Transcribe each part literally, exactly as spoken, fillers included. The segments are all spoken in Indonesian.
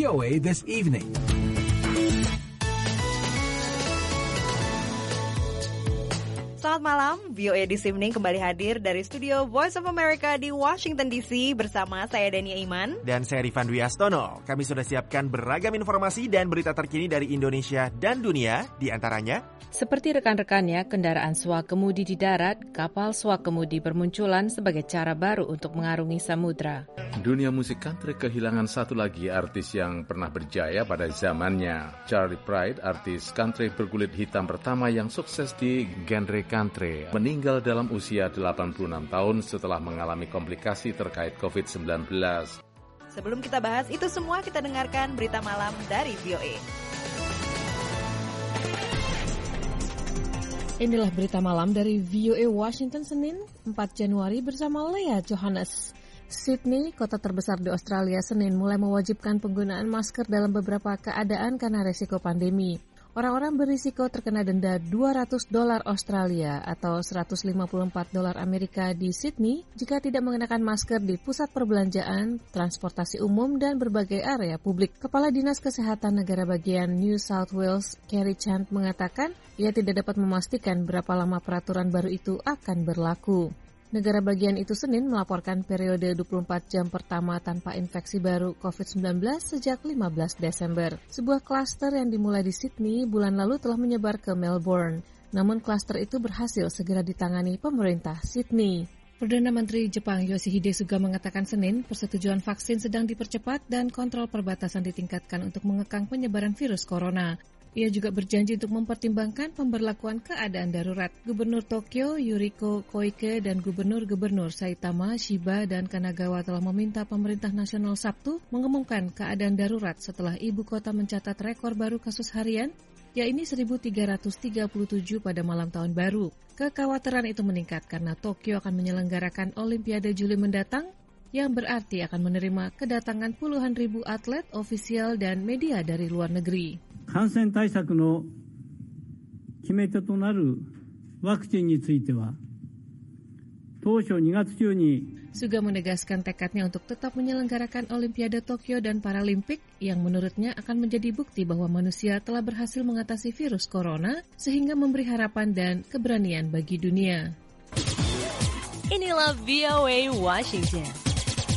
O A This Evening. Selamat malam, V O A This Evening kembali hadir dari studio Voice of America di Washington D C bersama saya Dania Iman dan saya Rifan Dwi Astono. Kami sudah siapkan beragam informasi dan berita terkini dari Indonesia dan dunia, di antaranya seperti rekan-rekannya, kendaraan swakemudi di darat, kapal swakemudi bermunculan sebagai cara baru untuk mengarungi samudra. Dunia musik country kehilangan satu lagi artis yang pernah berjaya pada zamannya. Charlie Pride, artis country berkulit hitam pertama yang sukses di genre country, meninggal dalam usia delapan puluh enam tahun setelah mengalami komplikasi terkait covid sembilan belas. Sebelum kita bahas itu semua, kita dengarkan berita malam dari V O A. Inilah berita malam dari V O A Washington Senin empat Januari bersama Lea Johannes. Sydney, kota terbesar di Australia, Senin mulai mewajibkan penggunaan masker dalam beberapa keadaan karena resiko pandemi. Orang-orang berisiko terkena denda dua ratus dolar Australia atau seratus lima puluh empat dolar Amerika di Sydney jika tidak mengenakan masker di pusat perbelanjaan, transportasi umum, dan berbagai area publik. Kepala Dinas Kesehatan Negara Bagian New South Wales, Kerry Chant, mengatakan ia tidak dapat memastikan berapa lama peraturan baru itu akan berlaku. Negara bagian itu Senin melaporkan periode dua puluh empat jam pertama tanpa infeksi baru covid sembilan belas sejak lima belas Desember. Sebuah klaster yang dimulai di Sydney bulan lalu telah menyebar ke Melbourne. Namun klaster itu berhasil segera ditangani pemerintah Sydney. Perdana Menteri Jepang Yoshihide Suga mengatakan Senin persetujuan vaksin sedang dipercepat dan kontrol perbatasan ditingkatkan untuk mengekang penyebaran virus corona. Ia juga berjanji untuk mempertimbangkan pemberlakuan keadaan darurat. Gubernur Tokyo Yuriko Koike dan Gubernur-Gubernur Saitama, Shiba, dan Kanagawa telah meminta pemerintah nasional Sabtu mengumumkan keadaan darurat setelah ibu kota mencatat rekor baru kasus harian, yaitu seribu tiga ratus tiga puluh tujuh pada malam tahun baru. Kekhawatiran itu meningkat karena Tokyo akan menyelenggarakan Olimpiade Juli mendatang, yang berarti akan menerima kedatangan puluhan ribu atlet, ofisial, dan media dari luar negeri. 感染対策の決め手となるワクチンについては、当初にがつ中に Suga menegaskan tekadnya untuk tetap menyelenggarakan Olimpiade Tokyo dan Paralimpik yang menurutnya akan menjadi bukti bahwa manusia telah berhasil mengatasi virus corona sehingga memberi harapan dan keberanian bagi dunia. Inilah V O A Washington.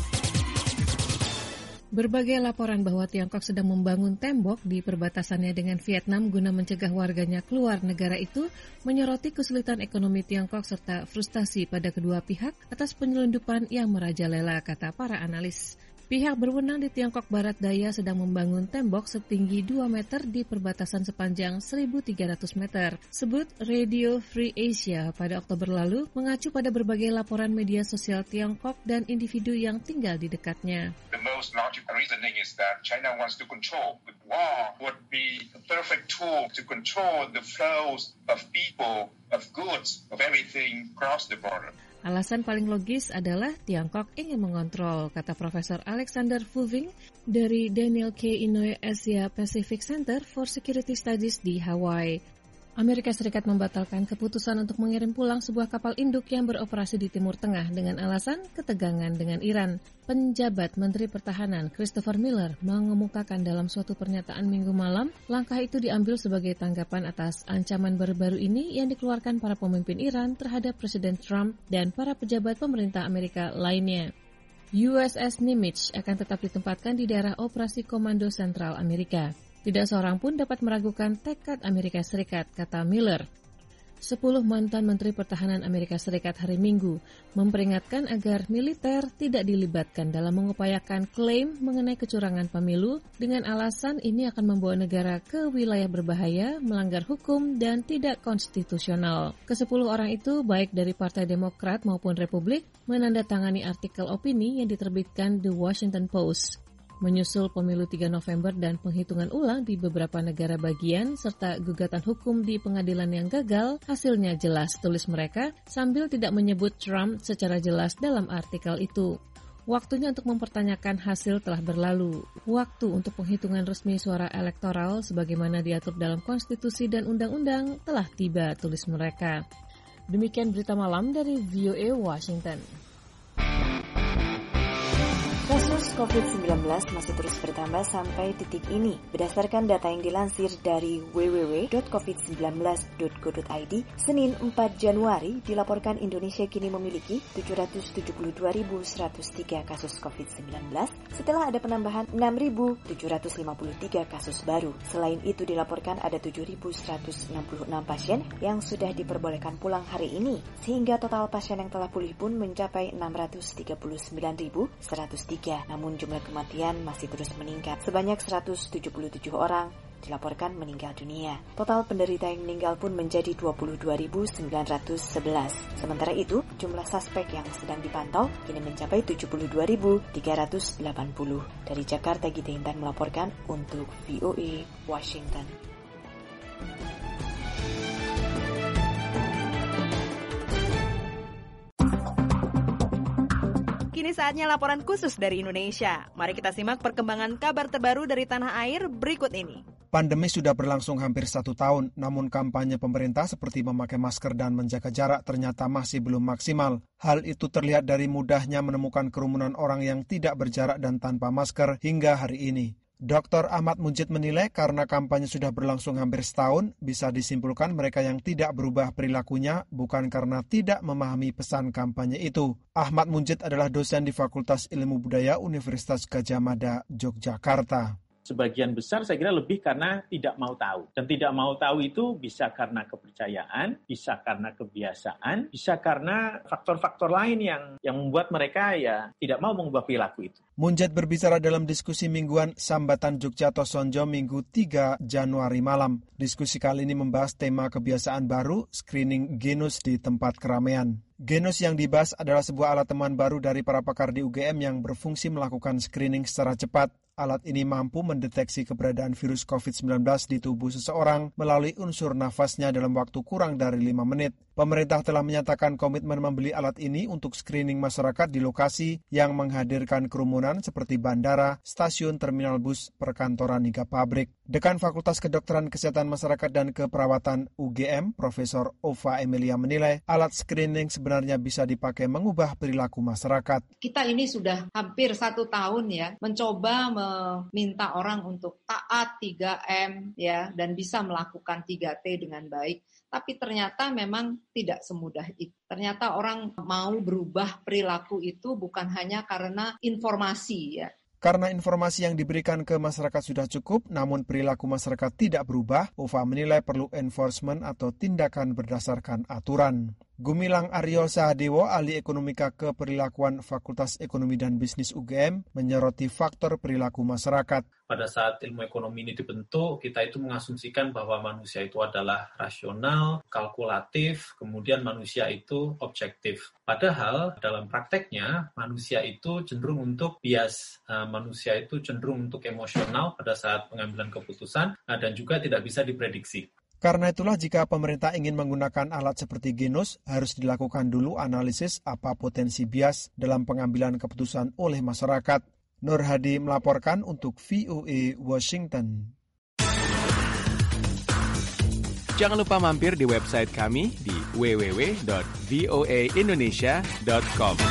Berbagai laporan bahwa Tiongkok sedang membangun tembok di perbatasannya dengan Vietnam guna mencegah warganya keluar negara itu menyoroti kesulitan ekonomi Tiongkok serta frustasi pada kedua pihak atas penyelundupan yang merajalela, kata para analis. Pihak berwenang di Tiongkok Barat Daya sedang membangun tembok setinggi dua meter di perbatasan sepanjang seribu tiga ratus meter. Sebut Radio Free Asia pada Oktober lalu mengacu pada berbagai laporan media sosial Tiongkok dan individu yang tinggal di dekatnya. The most logical reasoning is that China wants to control. The wall would be a perfect tool to control the flows of people, of goods, of everything across the border. Alasan paling logis adalah Tiongkok ingin mengontrol, kata Profesor Alexander Fuving dari Daniel K. Inouye Asia Pacific Center for Security Studies di Hawaii. Amerika Serikat membatalkan keputusan untuk mengirim pulang sebuah kapal induk yang beroperasi di Timur Tengah dengan alasan ketegangan dengan Iran. Penjabat Menteri Pertahanan Christopher Miller mengemukakan dalam suatu pernyataan Minggu malam, langkah itu diambil sebagai tanggapan atas ancaman baru-baru ini yang dikeluarkan para pemimpin Iran terhadap Presiden Trump dan para pejabat pemerintah Amerika lainnya. U S S Nimitz akan tetap ditempatkan di daerah operasi Komando Sentral Amerika. Tidak seorang pun dapat meragukan tekad Amerika Serikat, kata Miller. Sepuluh mantan Menteri Pertahanan Amerika Serikat hari Minggu memperingatkan agar militer tidak dilibatkan dalam mengupayakan klaim mengenai kecurangan pemilu dengan alasan ini akan membawa negara ke wilayah berbahaya, melanggar hukum, dan tidak konstitusional. Kesepuluh orang itu, baik dari Partai Demokrat maupun Republik, menandatangani artikel opini yang diterbitkan The Washington Post. Menyusul pemilu tiga November dan penghitungan ulang di beberapa negara bagian serta gugatan hukum di pengadilan yang gagal, hasilnya jelas, tulis mereka, sambil tidak menyebut Trump secara jelas dalam artikel itu. Waktunya untuk mempertanyakan hasil telah berlalu. Waktu untuk penghitungan resmi suara elektoral sebagaimana diatur dalam konstitusi dan undang-undang telah tiba, tulis mereka. Demikian berita malam dari V O A Washington. Kasus covid sembilan belas masih terus bertambah sampai titik ini. Berdasarkan data yang dilansir dari w w w titik covid sembilan belas titik go titik i d, Senin empat Januari dilaporkan Indonesia kini memiliki tujuh ratus tujuh puluh dua ribu seratus tiga kasus covid sembilan belas setelah ada penambahan enam ribu tujuh ratus lima puluh tiga kasus baru. Selain itu dilaporkan ada tujuh ribu seratus enam puluh enam pasien yang sudah diperbolehkan pulang hari ini, sehingga total pasien yang telah pulih pun mencapai enam ratus tiga puluh sembilan ribu seratus tiga. Namun jumlah kematian masih terus meningkat. Sebanyak seratus tujuh puluh tujuh orang dilaporkan meninggal dunia. Total penderita yang meninggal pun menjadi dua puluh dua ribu sembilan ratus sebelas. Sementara itu, jumlah suspek yang sedang dipantau kini mencapai tujuh puluh dua ribu tiga ratus delapan puluh. Dari Jakarta, Gita Intan melaporkan untuk V O A Washington. Kini saatnya laporan khusus dari Indonesia. Mari kita simak perkembangan kabar terbaru dari tanah air berikut ini. Pandemi sudah berlangsung hampir satu tahun, namun kampanye pemerintah seperti memakai masker dan menjaga jarak ternyata masih belum maksimal. Hal itu terlihat dari mudahnya menemukan kerumunan orang yang tidak berjarak dan tanpa masker hingga hari ini. Doktor Ahmad Munjid menilai karena kampanye sudah berlangsung hampir setahun, bisa disimpulkan mereka yang tidak berubah perilakunya bukan karena tidak memahami pesan kampanye itu. Ahmad Munjid adalah dosen di Fakultas Ilmu Budaya Universitas Gadjah Mada, Yogyakarta. Sebagian besar saya kira lebih karena tidak mau tahu. Dan tidak mau tahu itu bisa karena kepercayaan, bisa karena kebiasaan, bisa karena faktor-faktor lain yang yang membuat mereka ya tidak mau mengubah perilaku itu. Munjid berbicara dalam diskusi mingguan Sambatan Jogja Tosonjo Minggu tiga Januari malam. Diskusi kali ini membahas tema kebiasaan baru, screening genus di tempat keramaian. Genus yang dibahas adalah sebuah alat temuan baru dari para pakar di U G M yang berfungsi melakukan screening secara cepat. Alat ini mampu mendeteksi keberadaan virus covid sembilan belas di tubuh seseorang melalui unsur nafasnya dalam waktu kurang dari lima menit. Pemerintah telah menyatakan komitmen membeli alat ini untuk screening masyarakat di lokasi yang menghadirkan kerumunan seperti bandara, stasiun, terminal bus, perkantoran, hingga pabrik. Dekan Fakultas Kedokteran Kesehatan Masyarakat dan Keperawatan U G M, Profesor Ova Emilia menilai alat screening sebenarnya bisa dipakai mengubah perilaku masyarakat. Kita ini sudah hampir satu tahun ya mencoba meminta orang untuk taat tiga M ya dan bisa melakukan tiga T dengan baik. Tapi ternyata memang tidak semudah itu. Ternyata orang mau berubah perilaku itu bukan hanya karena informasi ya. Karena informasi yang diberikan ke masyarakat sudah cukup, namun perilaku masyarakat tidak berubah, Ova menilai perlu enforcement atau tindakan berdasarkan aturan. Gumilang Aryo Sahadewo, ahli ekonomika keperilakuan Fakultas Ekonomi dan Bisnis U G M, menyoroti faktor perilaku masyarakat. Pada saat ilmu ekonomi ini dibentuk, kita itu mengasumsikan bahwa manusia itu adalah rasional, kalkulatif, kemudian manusia itu objektif. Padahal dalam prakteknya, manusia itu cenderung untuk bias, manusia itu cenderung untuk emosional pada saat pengambilan keputusan, dan juga tidak bisa diprediksi. Karena itulah jika pemerintah ingin menggunakan alat seperti genus, harus dilakukan dulu analisis apa potensi bias dalam pengambilan keputusan oleh masyarakat. Nur Hadi melaporkan untuk V O A Washington. Jangan lupa mampir di website kami di w w w dot v o a indonesia dot com.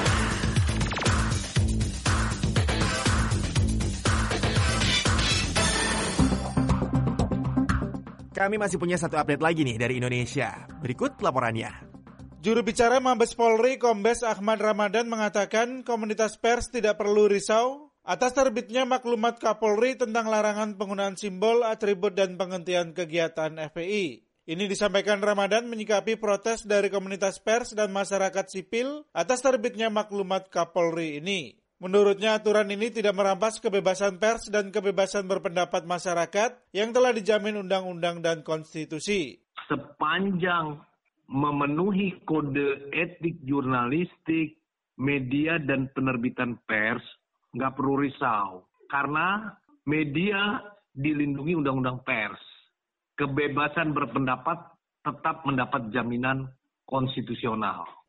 Kami masih punya satu update lagi nih dari Indonesia. Berikut laporannya. Juru bicara Mabes Polri, Kombes Ahmad Ramadan mengatakan komunitas pers tidak perlu risau atas terbitnya maklumat Kapolri tentang larangan penggunaan simbol, atribut, dan penghentian kegiatan F P I. Ini disampaikan Ramadan menyikapi protes dari komunitas pers dan masyarakat sipil atas terbitnya maklumat Kapolri ini. Menurutnya aturan ini tidak merampas kebebasan pers dan kebebasan berpendapat masyarakat yang telah dijamin undang-undang dan konstitusi. Sepanjang memenuhi kode etik jurnalistik, media dan penerbitan pers, nggak perlu risau. Karena media dilindungi undang-undang pers. Kebebasan berpendapat tetap mendapat jaminan konstitusional.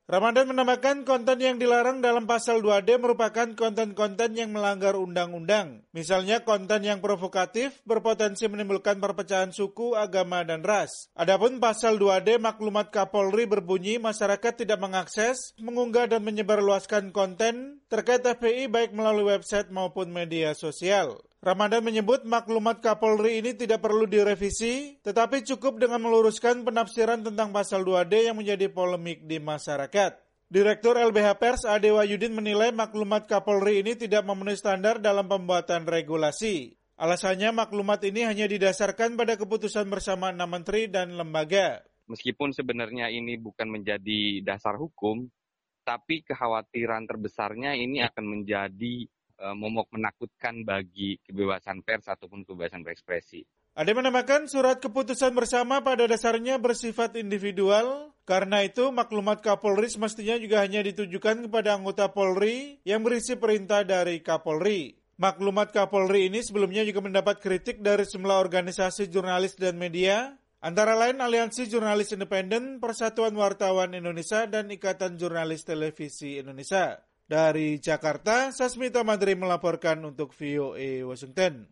Ramadan menambahkan konten yang dilarang dalam pasal dua D merupakan konten-konten yang melanggar undang-undang. Misalnya konten yang provokatif berpotensi menimbulkan perpecahan suku, agama, dan ras. Adapun pasal dua D maklumat Kapolri berbunyi masyarakat tidak mengakses, mengunggah, dan menyebarluaskan konten terkait F P I baik melalui website maupun media sosial. Ramadan menyebut maklumat Kapolri ini tidak perlu direvisi, tetapi cukup dengan meluruskan penafsiran tentang pasal dua D yang menjadi polemik di masyarakat. Direktur L B H Pers Ade Wahyudin menilai maklumat Kapolri ini tidak memenuhi standar dalam pembuatan regulasi. Alasannya maklumat ini hanya didasarkan pada keputusan bersama enam menteri dan lembaga. Meskipun sebenarnya ini bukan menjadi dasar hukum, tapi kekhawatiran terbesarnya ini akan menjadi momok menakutkan bagi kebebasan pers ataupun kebebasan berekspresi. Ade menambahkan surat keputusan bersama pada dasarnya bersifat individual, karena itu maklumat Kapolri semestinya juga hanya ditujukan kepada anggota Polri yang berisi perintah dari Kapolri. Maklumat Kapolri ini sebelumnya juga mendapat kritik dari sejumlah organisasi jurnalis dan media, antara lain Aliansi Jurnalis Independen, Persatuan Wartawan Indonesia, dan Ikatan Jurnalis Televisi Indonesia. Dari Jakarta, Sasmita Madri melaporkan untuk V O A Washington.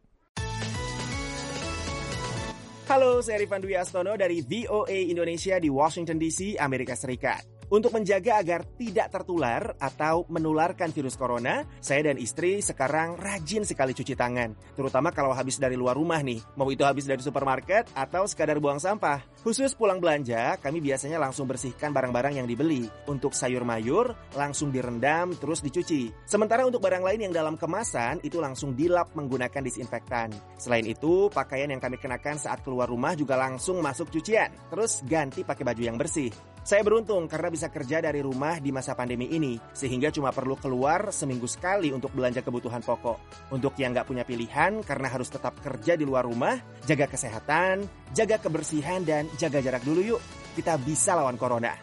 Halo, saya Rifan Dwi Astono dari V O A Indonesia di Washington D C, Amerika Serikat. Untuk menjaga agar tidak tertular atau menularkan virus corona, saya dan istri sekarang rajin sekali cuci tangan. Terutama kalau habis dari luar rumah nih, mau itu habis dari supermarket atau sekadar buang sampah. Khusus pulang belanja, kami biasanya langsung bersihkan barang-barang yang dibeli. Untuk sayur mayur, langsung direndam terus dicuci. Sementara untuk barang lain yang dalam kemasan, itu langsung dilap menggunakan disinfektan. Selain itu, pakaian yang kami kenakan saat keluar rumah juga langsung masuk cucian. Terus ganti pakai baju yang bersih. Saya beruntung karena bisa kerja dari rumah di masa pandemi ini, sehingga cuma perlu keluar seminggu sekali untuk belanja kebutuhan pokok. Untuk yang nggak punya pilihan karena harus tetap kerja di luar rumah, jaga kesehatan, jaga kebersihan, dan jaga jarak dulu yuk. Kita bisa lawan corona.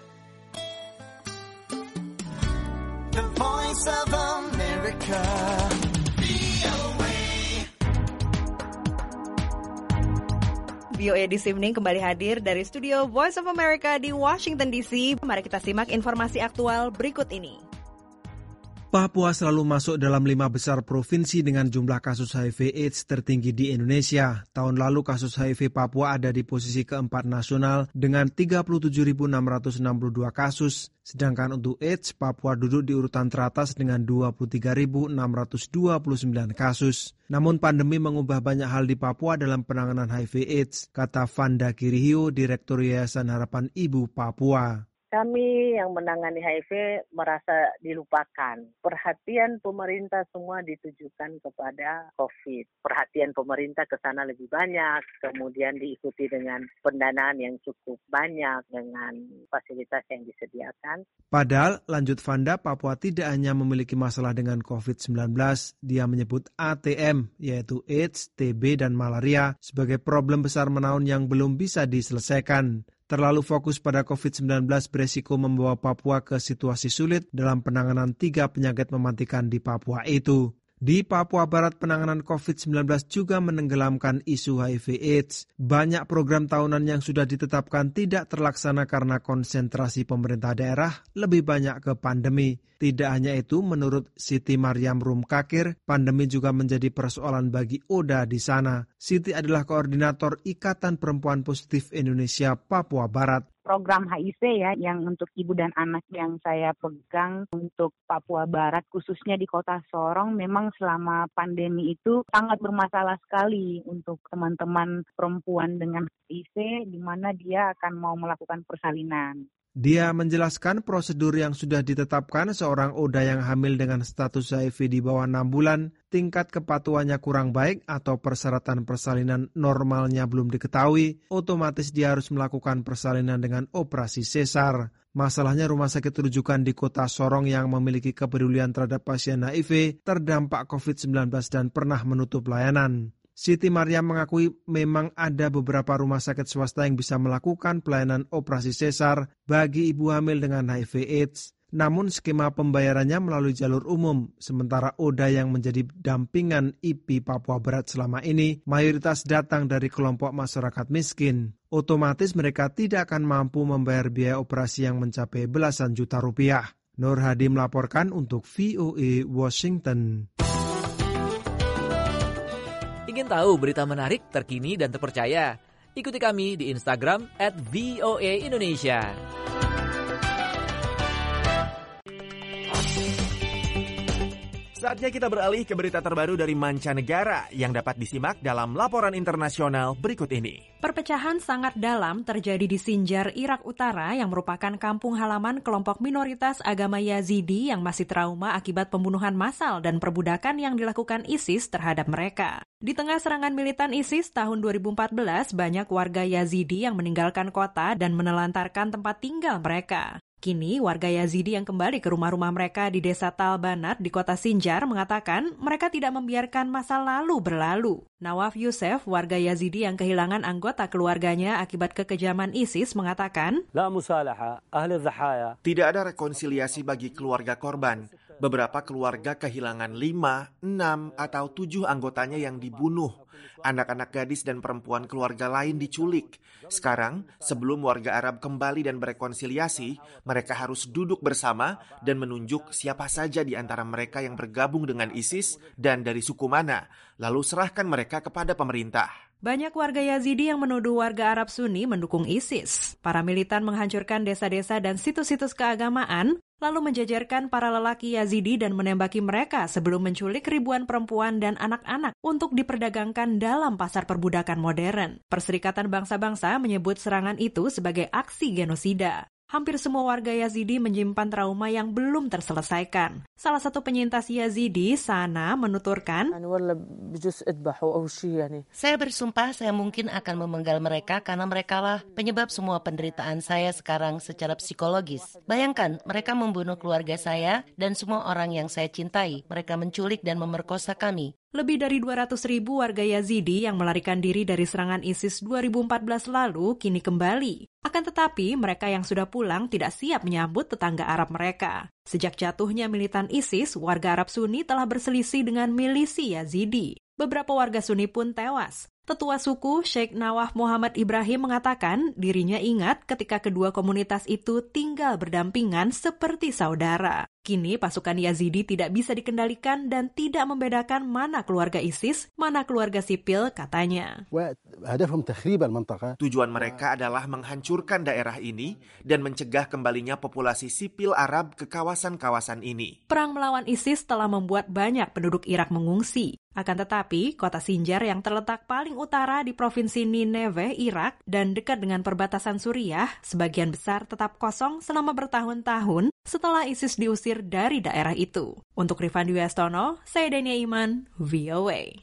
The Voice of America. V O A This Evening kembali hadir dari studio Voice of America di Washington D C. Mari kita simak informasi aktual berikut ini. Papua selalu masuk dalam lima besar provinsi dengan jumlah kasus H I V AIDS tertinggi di Indonesia. Tahun lalu kasus H I V Papua ada di posisi keempat nasional dengan tiga puluh tujuh ribu enam ratus enam puluh dua kasus. Sedangkan untuk AIDS, Papua duduk di urutan teratas dengan dua puluh tiga ribu enam ratus dua puluh sembilan kasus. Namun pandemi mengubah banyak hal di Papua dalam penanganan H I V AIDS, kata Vanda Kirihio, Direktur Yayasan Harapan Ibu Papua. Kami yang menangani H I V merasa dilupakan. Perhatian pemerintah semua ditujukan kepada COVID. Perhatian pemerintah ke sana lebih banyak, kemudian diikuti dengan pendanaan yang cukup banyak dengan fasilitas yang disediakan. Padahal, lanjut Vanda, Papua tidak hanya memiliki masalah dengan covid sembilan belas. Dia menyebut A T M, yaitu AIDS, T B, dan malaria, sebagai problem besar menaun yang belum bisa diselesaikan. Terlalu fokus pada covid sembilan belas beresiko membawa Papua ke situasi sulit dalam penanganan tiga penyakit mematikan di Papua itu. Di Papua Barat, penanganan covid sembilan belas juga menenggelamkan isu H I V AIDS. Banyak program tahunan yang sudah ditetapkan tidak terlaksana karena konsentrasi pemerintah daerah lebih banyak ke pandemi. Tidak hanya itu, menurut Siti Maryam Rumkakir, pandemi juga menjadi persoalan bagi Oda di sana. Siti adalah koordinator Ikatan Perempuan Positif Indonesia Papua Barat. Program H I V ya, yang untuk ibu dan anak yang saya pegang untuk Papua Barat, khususnya di Kota Sorong, memang selama pandemi itu sangat bermasalah sekali untuk teman-teman perempuan dengan H I V, di mana dia akan mau melakukan persalinan. Dia menjelaskan prosedur yang sudah ditetapkan seorang Oda yang hamil dengan status H I V di bawah enam bulan, tingkat kepatuhannya kurang baik atau persyaratan persalinan normalnya belum diketahui, otomatis dia harus melakukan persalinan dengan operasi sesar. Masalahnya rumah sakit rujukan di Kota Sorong yang memiliki kepedulian terhadap pasien H I V terdampak covid sembilan belas dan pernah menutup layanan. Siti Maryam mengakui memang ada beberapa rumah sakit swasta yang bisa melakukan pelayanan operasi sesar bagi ibu hamil dengan H I V AIDS. namun skema pembayarannya melalui jalur umum, sementara O D A yang menjadi dampingan I P Papua Barat selama ini mayoritas datang dari kelompok masyarakat miskin. Otomatis mereka tidak akan mampu membayar biaya operasi yang mencapai belasan juta rupiah. Nur Hadi melaporkan untuk V O A Washington. Ingin tahu berita menarik, terkini, dan terpercaya? Ikuti kami di Instagram at V O A Indonesia. Saatnya kita beralih ke berita terbaru dari mancanegara yang dapat disimak dalam laporan internasional berikut ini. Perpecahan sangat dalam terjadi di Sinjar, Irak Utara yang merupakan kampung halaman kelompok minoritas agama Yazidi yang masih trauma akibat pembunuhan massal dan perbudakan yang dilakukan ISIS terhadap mereka. Di tengah serangan militan ISIS tahun dua ribu empat belas, banyak warga Yazidi yang meninggalkan kota dan menelantarkan tempat tinggal mereka. Kini, warga Yazidi yang kembali ke rumah-rumah mereka di desa Talbanat di kota Sinjar mengatakan mereka tidak membiarkan masa lalu berlalu. Nawaf Yusef, warga Yazidi yang kehilangan anggota keluarganya akibat kekejaman ISIS, mengatakan, tidak ada rekonsiliasi bagi keluarga korban. Beberapa keluarga kehilangan lima, enam, atau tujuh anggotanya yang dibunuh. Anak-anak gadis dan perempuan keluarga lain diculik. Sekarang, sebelum warga Arab kembali dan berekonsiliasi, mereka harus duduk bersama dan menunjuk siapa saja di antara mereka yang bergabung dengan ISIS dan dari suku mana, lalu serahkan mereka kepada pemerintah. Banyak warga Yazidi yang menuduh warga Arab Sunni mendukung ISIS. Para militan menghancurkan desa-desa dan situs-situs keagamaan, lalu menjejerkan para lelaki Yazidi dan menembaki mereka sebelum menculik ribuan perempuan dan anak-anak untuk diperdagangkan dalam pasar perbudakan modern. Perserikatan Bangsa-Bangsa menyebut serangan itu sebagai aksi genosida. Hampir semua warga Yazidi menyimpan trauma yang belum terselesaikan. Salah satu penyintas Yazidi, Sana, menuturkan, saya bersumpah saya mungkin akan memenggal mereka karena merekalah penyebab semua penderitaan saya sekarang secara psikologis. Bayangkan, mereka membunuh keluarga saya dan semua orang yang saya cintai. Mereka menculik dan memerkosa kami. Lebih dari dua ratus ribu warga Yazidi yang melarikan diri dari serangan ISIS dua ribu empat belas lalu kini kembali. Akan tetapi, mereka yang sudah pulang tidak siap menyambut tetangga Arab mereka. Sejak jatuhnya militan ISIS, warga Arab Sunni telah berselisih dengan milisi Yazidi. Beberapa warga Sunni pun tewas. Tetua suku Sheikh Nawaf Muhammad Ibrahim mengatakan dirinya ingat ketika kedua komunitas itu tinggal berdampingan seperti saudara. Kini pasukan Yazidi tidak bisa dikendalikan dan tidak membedakan mana keluarga ISIS, mana keluarga sipil, katanya. Tujuan mereka adalah menghancurkan daerah ini dan mencegah kembalinya populasi sipil Arab ke kawasan-kawasan ini. Perang melawan ISIS telah membuat banyak penduduk Irak mengungsi. Akan tetapi, kota Sinjar yang terletak paling utara di Provinsi Nineveh, Irak, dan dekat dengan perbatasan Suriah, sebagian besar tetap kosong selama bertahun-tahun setelah ISIS diusir dari daerah itu. Untuk Rifan Dwiastono, saya Dania Iman, V O A.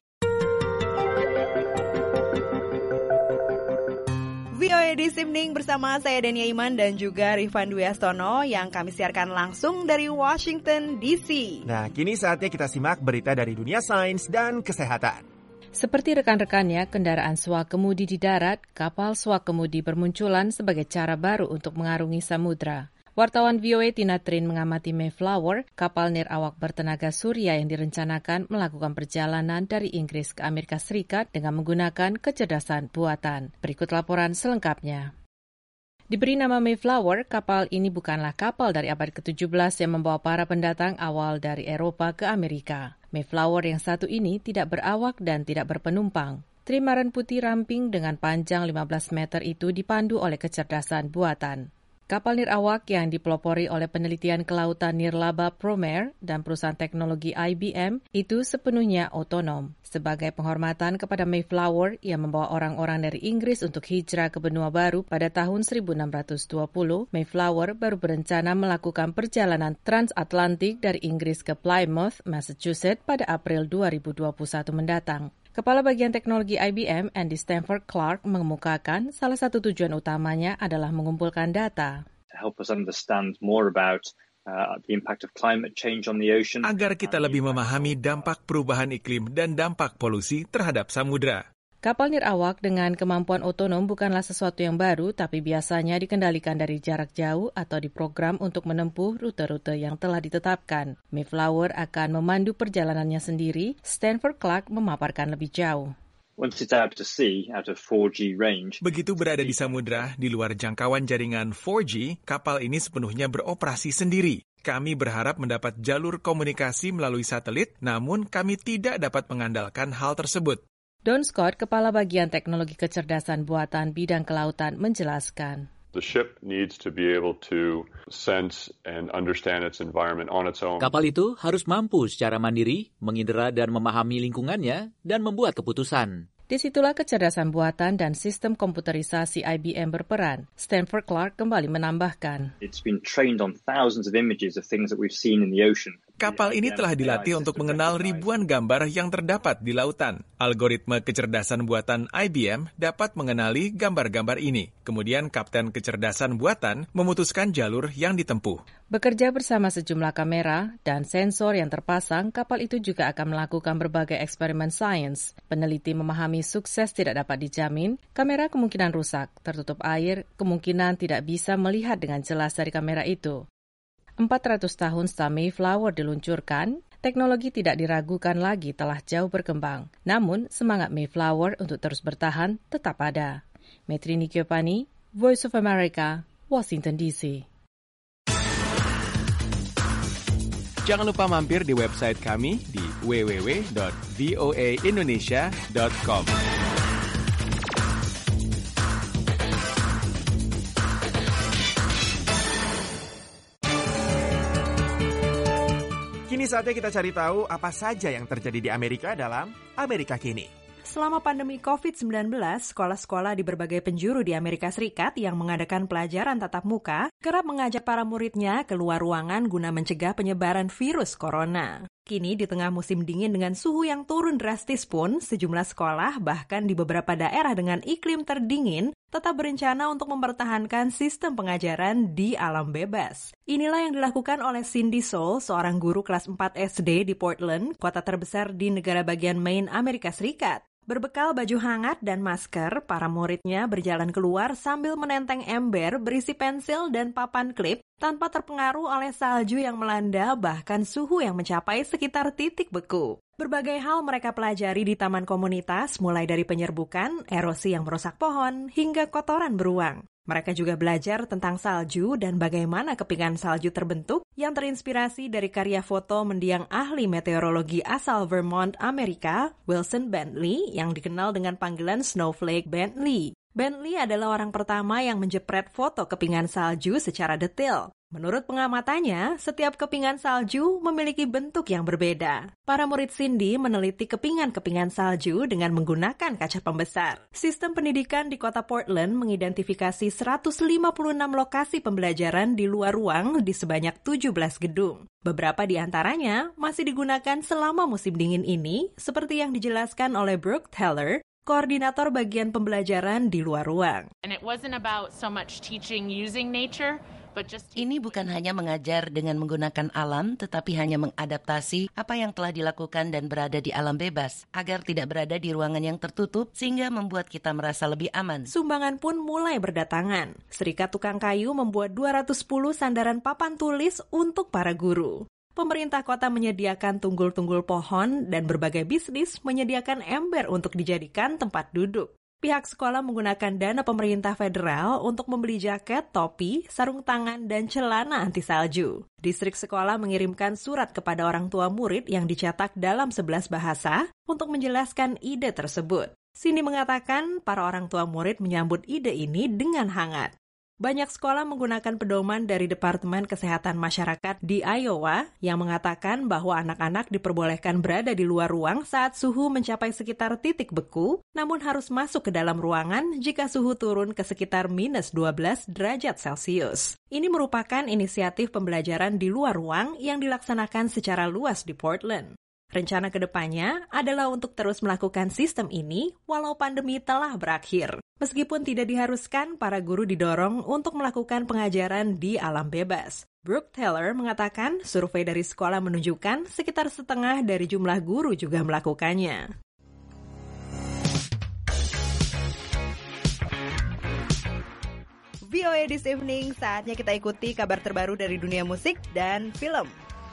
V O A This Evening bersama saya Dania Iman dan juga Rifan Dwiastono yang kami siarkan langsung dari Washington D C. Nah, kini saatnya kita simak berita dari dunia sains dan kesehatan. Seperti rekan-rekannya, kendaraan swakemudi di darat, kapal swakemudi bermunculan sebagai cara baru untuk mengarungi samudra. Wartawan V O A Tina Trin mengamati Mayflower, kapal nirawak bertenaga surya yang direncanakan melakukan perjalanan dari Inggris ke Amerika Serikat dengan menggunakan kecerdasan buatan. Berikut laporan selengkapnya. Diberi nama Mayflower, kapal ini bukanlah kapal dari abad ke tujuh belas yang membawa para pendatang awal dari Eropa ke Amerika. Mayflower yang satu ini tidak berawak dan tidak berpenumpang. Trimaran putih ramping dengan panjang lima belas meter itu dipandu oleh kecerdasan buatan. Kapal nirawak yang dipelopori oleh penelitian kelautan Nirlaba Promare dan perusahaan teknologi I B M itu sepenuhnya otonom. Sebagai penghormatan kepada Mayflower yang membawa orang-orang dari Inggris untuk hijrah ke benua baru pada tahun seribu enam ratus dua puluh, Mayflower baru berencana melakukan perjalanan transatlantik dari Inggris ke Plymouth, Massachusetts pada April dua ribu dua puluh satu mendatang. Kepala bagian teknologi I B M, Andy Stanford Clark, mengemukakan salah satu tujuan utamanya adalah mengumpulkan data. Help us understand more about uh, the impact of climate change on the ocean. Agar kita lebih memahami dampak perubahan iklim dan dampak polusi terhadap samudra. Kapal nirawak dengan kemampuan otonom bukanlah sesuatu yang baru, tapi biasanya dikendalikan dari jarak jauh atau diprogram untuk menempuh rute-rute yang telah ditetapkan. Mayflower akan memandu perjalanannya sendiri. Stanford Clark memaparkan lebih jauh. Once it's out to sea, out of four G range. Begitu berada di samudra, di luar jangkauan jaringan four G, kapal ini sepenuhnya beroperasi sendiri. Kami berharap mendapat jalur komunikasi melalui satelit, namun kami tidak dapat mengandalkan hal tersebut. Don Scott, Kepala Bagian Teknologi Kecerdasan Buatan Bidang Kelautan, menjelaskan. The ship needs to be able to sense and understand its environment on its own. Kapal itu harus mampu secara mandiri, mengindera dan memahami lingkungannya, dan membuat keputusan. Disitulah kecerdasan buatan dan sistem komputerisasi I B M berperan. Stanford Clark kembali menambahkan. It's been trained on thousands of images of things that we've seen in the ocean. Kapal ini telah dilatih untuk mengenal ribuan gambar yang terdapat di lautan. Algoritma kecerdasan buatan I B M dapat mengenali gambar-gambar ini. Kemudian kapten kecerdasan buatan memutuskan jalur yang ditempuh. Bekerja bersama sejumlah kamera dan sensor yang terpasang, kapal itu juga akan melakukan berbagai eksperimen sains. Peneliti memahami sukses tidak dapat dijamin, kamera kemungkinan rusak, tertutup air, kemungkinan tidak bisa melihat dengan jelas dari kamera itu. empat ratus tahun setelah Mayflower diluncurkan, teknologi tidak diragukan lagi telah jauh berkembang. Namun, semangat Mayflower untuk terus bertahan tetap ada. Metri Nikyopani, Voice of America, Washington D C. Jangan lupa mampir di website kami di w w w dot v o a indonesia dot com. Kini saatnya kita cari tahu apa saja yang terjadi di Amerika dalam Amerika Kini. Selama pandemi covid sembilan belas, sekolah-sekolah di berbagai penjuru di Amerika Serikat yang mengadakan pelajaran tatap muka kerap mengajak para muridnya keluar ruangan guna mencegah penyebaran virus corona. Kini di tengah musim dingin dengan suhu yang turun drastis pun, sejumlah sekolah bahkan di beberapa daerah dengan iklim terdingin tetap berencana untuk mempertahankan sistem pengajaran di alam bebas. Inilah yang dilakukan oleh Cindy Soul, seorang guru kelas empat S D di Portland, kota terbesar di negara bagian Maine, Amerika Serikat. Berbekal baju hangat dan masker, para muridnya berjalan keluar sambil menenteng ember berisi pensil dan papan klip tanpa terpengaruh oleh salju yang melanda bahkan suhu yang mencapai sekitar titik beku. Berbagai hal mereka pelajari di taman komunitas, mulai dari penyerbukan, erosi yang merusak pohon, hingga kotoran beruang. Mereka juga belajar tentang salju dan bagaimana kepingan salju terbentuk yang terinspirasi dari karya foto mendiang ahli meteorologi asal Vermont, Amerika, Wilson Bentley, yang dikenal dengan panggilan Snowflake Bentley. Bentley adalah orang pertama yang menjepret foto kepingan salju secara detail. Menurut pengamatannya, setiap kepingan salju memiliki bentuk yang berbeda. Para murid Cindy meneliti kepingan-kepingan salju dengan menggunakan kaca pembesar. Sistem pendidikan di kota Portland mengidentifikasi seratus lima puluh enam lokasi pembelajaran di luar ruang di sebanyak tujuh belas gedung. Beberapa di antaranya masih digunakan selama musim dingin ini, seperti yang dijelaskan oleh Brooke Teller, koordinator bagian pembelajaran di luar ruang. And it wasn't about so much teaching using nature. Ini bukan hanya mengajar dengan menggunakan alam, tetapi hanya mengadaptasi apa yang telah dilakukan dan berada di alam bebas, agar tidak berada di ruangan yang tertutup, sehingga membuat kita merasa lebih aman. Sumbangan pun mulai berdatangan. Serikat Tukang Kayu membuat dua ratus sepuluh sandaran papan tulis untuk para guru. Pemerintah kota menyediakan tunggul-tunggul pohon dan berbagai bisnis menyediakan ember untuk dijadikan tempat duduk. Pihak sekolah menggunakan dana pemerintah federal untuk membeli jaket, topi, sarung tangan, dan celana anti salju. Distrik sekolah mengirimkan surat kepada orang tua murid yang dicetak dalam sebelas bahasa untuk menjelaskan ide tersebut. Cindy mengatakan para orang tua murid menyambut ide ini dengan hangat. Banyak sekolah menggunakan pedoman dari Departemen Kesehatan Masyarakat di Iowa yang mengatakan bahwa anak-anak diperbolehkan berada di luar ruang saat suhu mencapai sekitar titik beku, namun harus masuk ke dalam ruangan jika suhu turun ke sekitar minus dua belas derajat Celcius. Ini merupakan inisiatif pembelajaran di luar ruang yang dilaksanakan secara luas di Portland. Rencana kedepannya adalah untuk terus melakukan sistem ini walau pandemi telah berakhir. Meskipun tidak diharuskan, para guru didorong untuk melakukan pengajaran di alam bebas. Brooke Teller mengatakan survei dari sekolah menunjukkan sekitar setengah dari jumlah guru juga melakukannya. V O A This Evening. Saatnya kita ikuti kabar terbaru dari dunia musik dan film.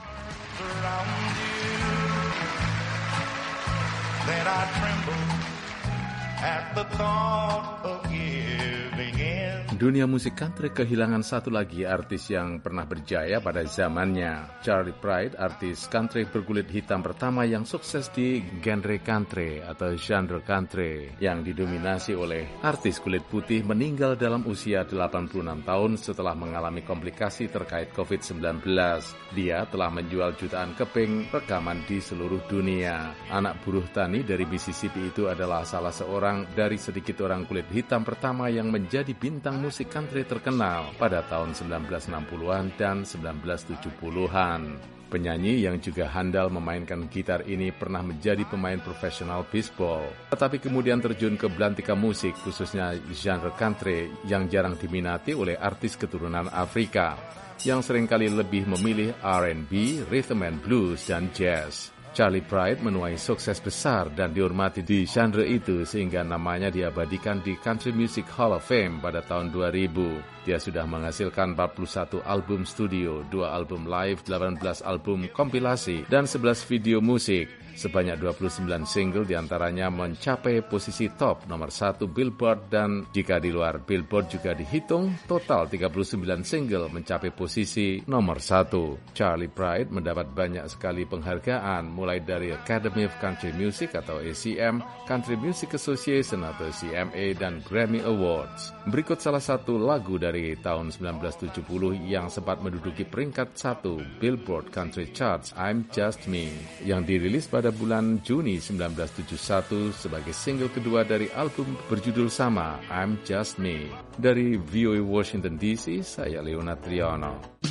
Then I tremble at the thought of giving in. Dunia musik country kehilangan satu lagi artis yang pernah berjaya pada zamannya. Charlie Pride, artis country berkulit hitam pertama yang sukses di genre country atau genre country yang didominasi oleh artis kulit putih, meninggal dalam usia delapan puluh enam tahun setelah mengalami komplikasi terkait covid sembilan belas. Dia telah menjual jutaan keping rekaman di seluruh dunia. Anak buruh tani dari Mississippi itu adalah salah seorang dari sedikit orang kulit hitam pertama yang menjadi bintang musik country terkenal pada tahun sembilan belas enam puluhan dan sembilan belas tujuh puluhan. Penyanyi yang juga handal memainkan gitar ini pernah menjadi pemain profesional bisbol, tetapi kemudian terjun ke belantika musik, khususnya genre country yang jarang diminati oleh artis keturunan Afrika, yang seringkali lebih memilih R and B, rhythm and blues, dan jazz. Charlie Pride menuai sukses besar dan dihormati di genre itu sehingga namanya diabadikan di Country Music Hall of Fame pada tahun dua ribu. Dia sudah menghasilkan empat puluh satu album studio, dua album live, delapan belas album kompilasi, dan sebelas video musik. Sebanyak dua puluh sembilan single diantaranya mencapai posisi top nomor satu Billboard, dan jika di luar Billboard juga dihitung, total tiga puluh sembilan single mencapai posisi nomor satu. Charlie Pride mendapat banyak sekali penghargaan, mulai dari Academy of Country Music atau A C M, Country Music Association atau C M A, dan Grammy Awards. Berikut salah satu lagu dari tahun sembilan belas tujuh puluh yang sempat menduduki peringkat satu Billboard Country Charts, I'm Just Me, yang dirilis pada bulan Juni sembilan belas tujuh puluh satu sebagai single kedua dari album berjudul sama, I'm Just Me. Dari V O A Washington D C, saya Leonard Triono.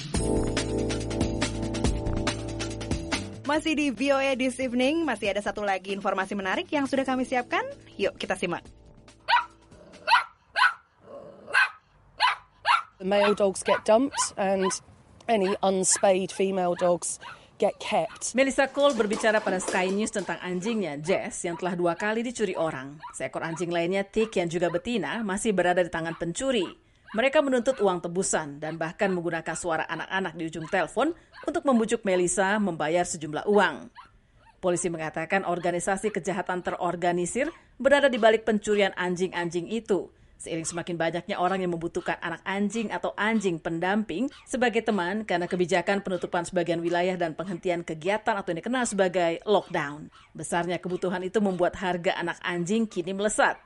Masih di V O A This Evening, masih ada satu lagi informasi menarik yang sudah kami siapkan. Yuk kita simak. The male dogs get dumped and any unspayed female dogs get kept. Melissa Cole berbicara pada Sky News tentang anjingnya, Jess, yang telah dua kali dicuri orang. Seekor anjing lainnya, Tick, yang juga betina, masih berada di tangan pencuri. Mereka menuntut uang tebusan dan bahkan menggunakan suara anak-anak di ujung telepon untuk membujuk Melissa membayar sejumlah uang. Polisi mengatakan organisasi kejahatan terorganisir berada di balik pencurian anjing-anjing itu. Seiring semakin banyaknya orang yang membutuhkan anak anjing atau anjing pendamping sebagai teman karena kebijakan penutupan sebagian wilayah dan penghentian kegiatan atau yang dikenal sebagai lockdown. Besarnya kebutuhan itu membuat harga anak anjing kini melesat.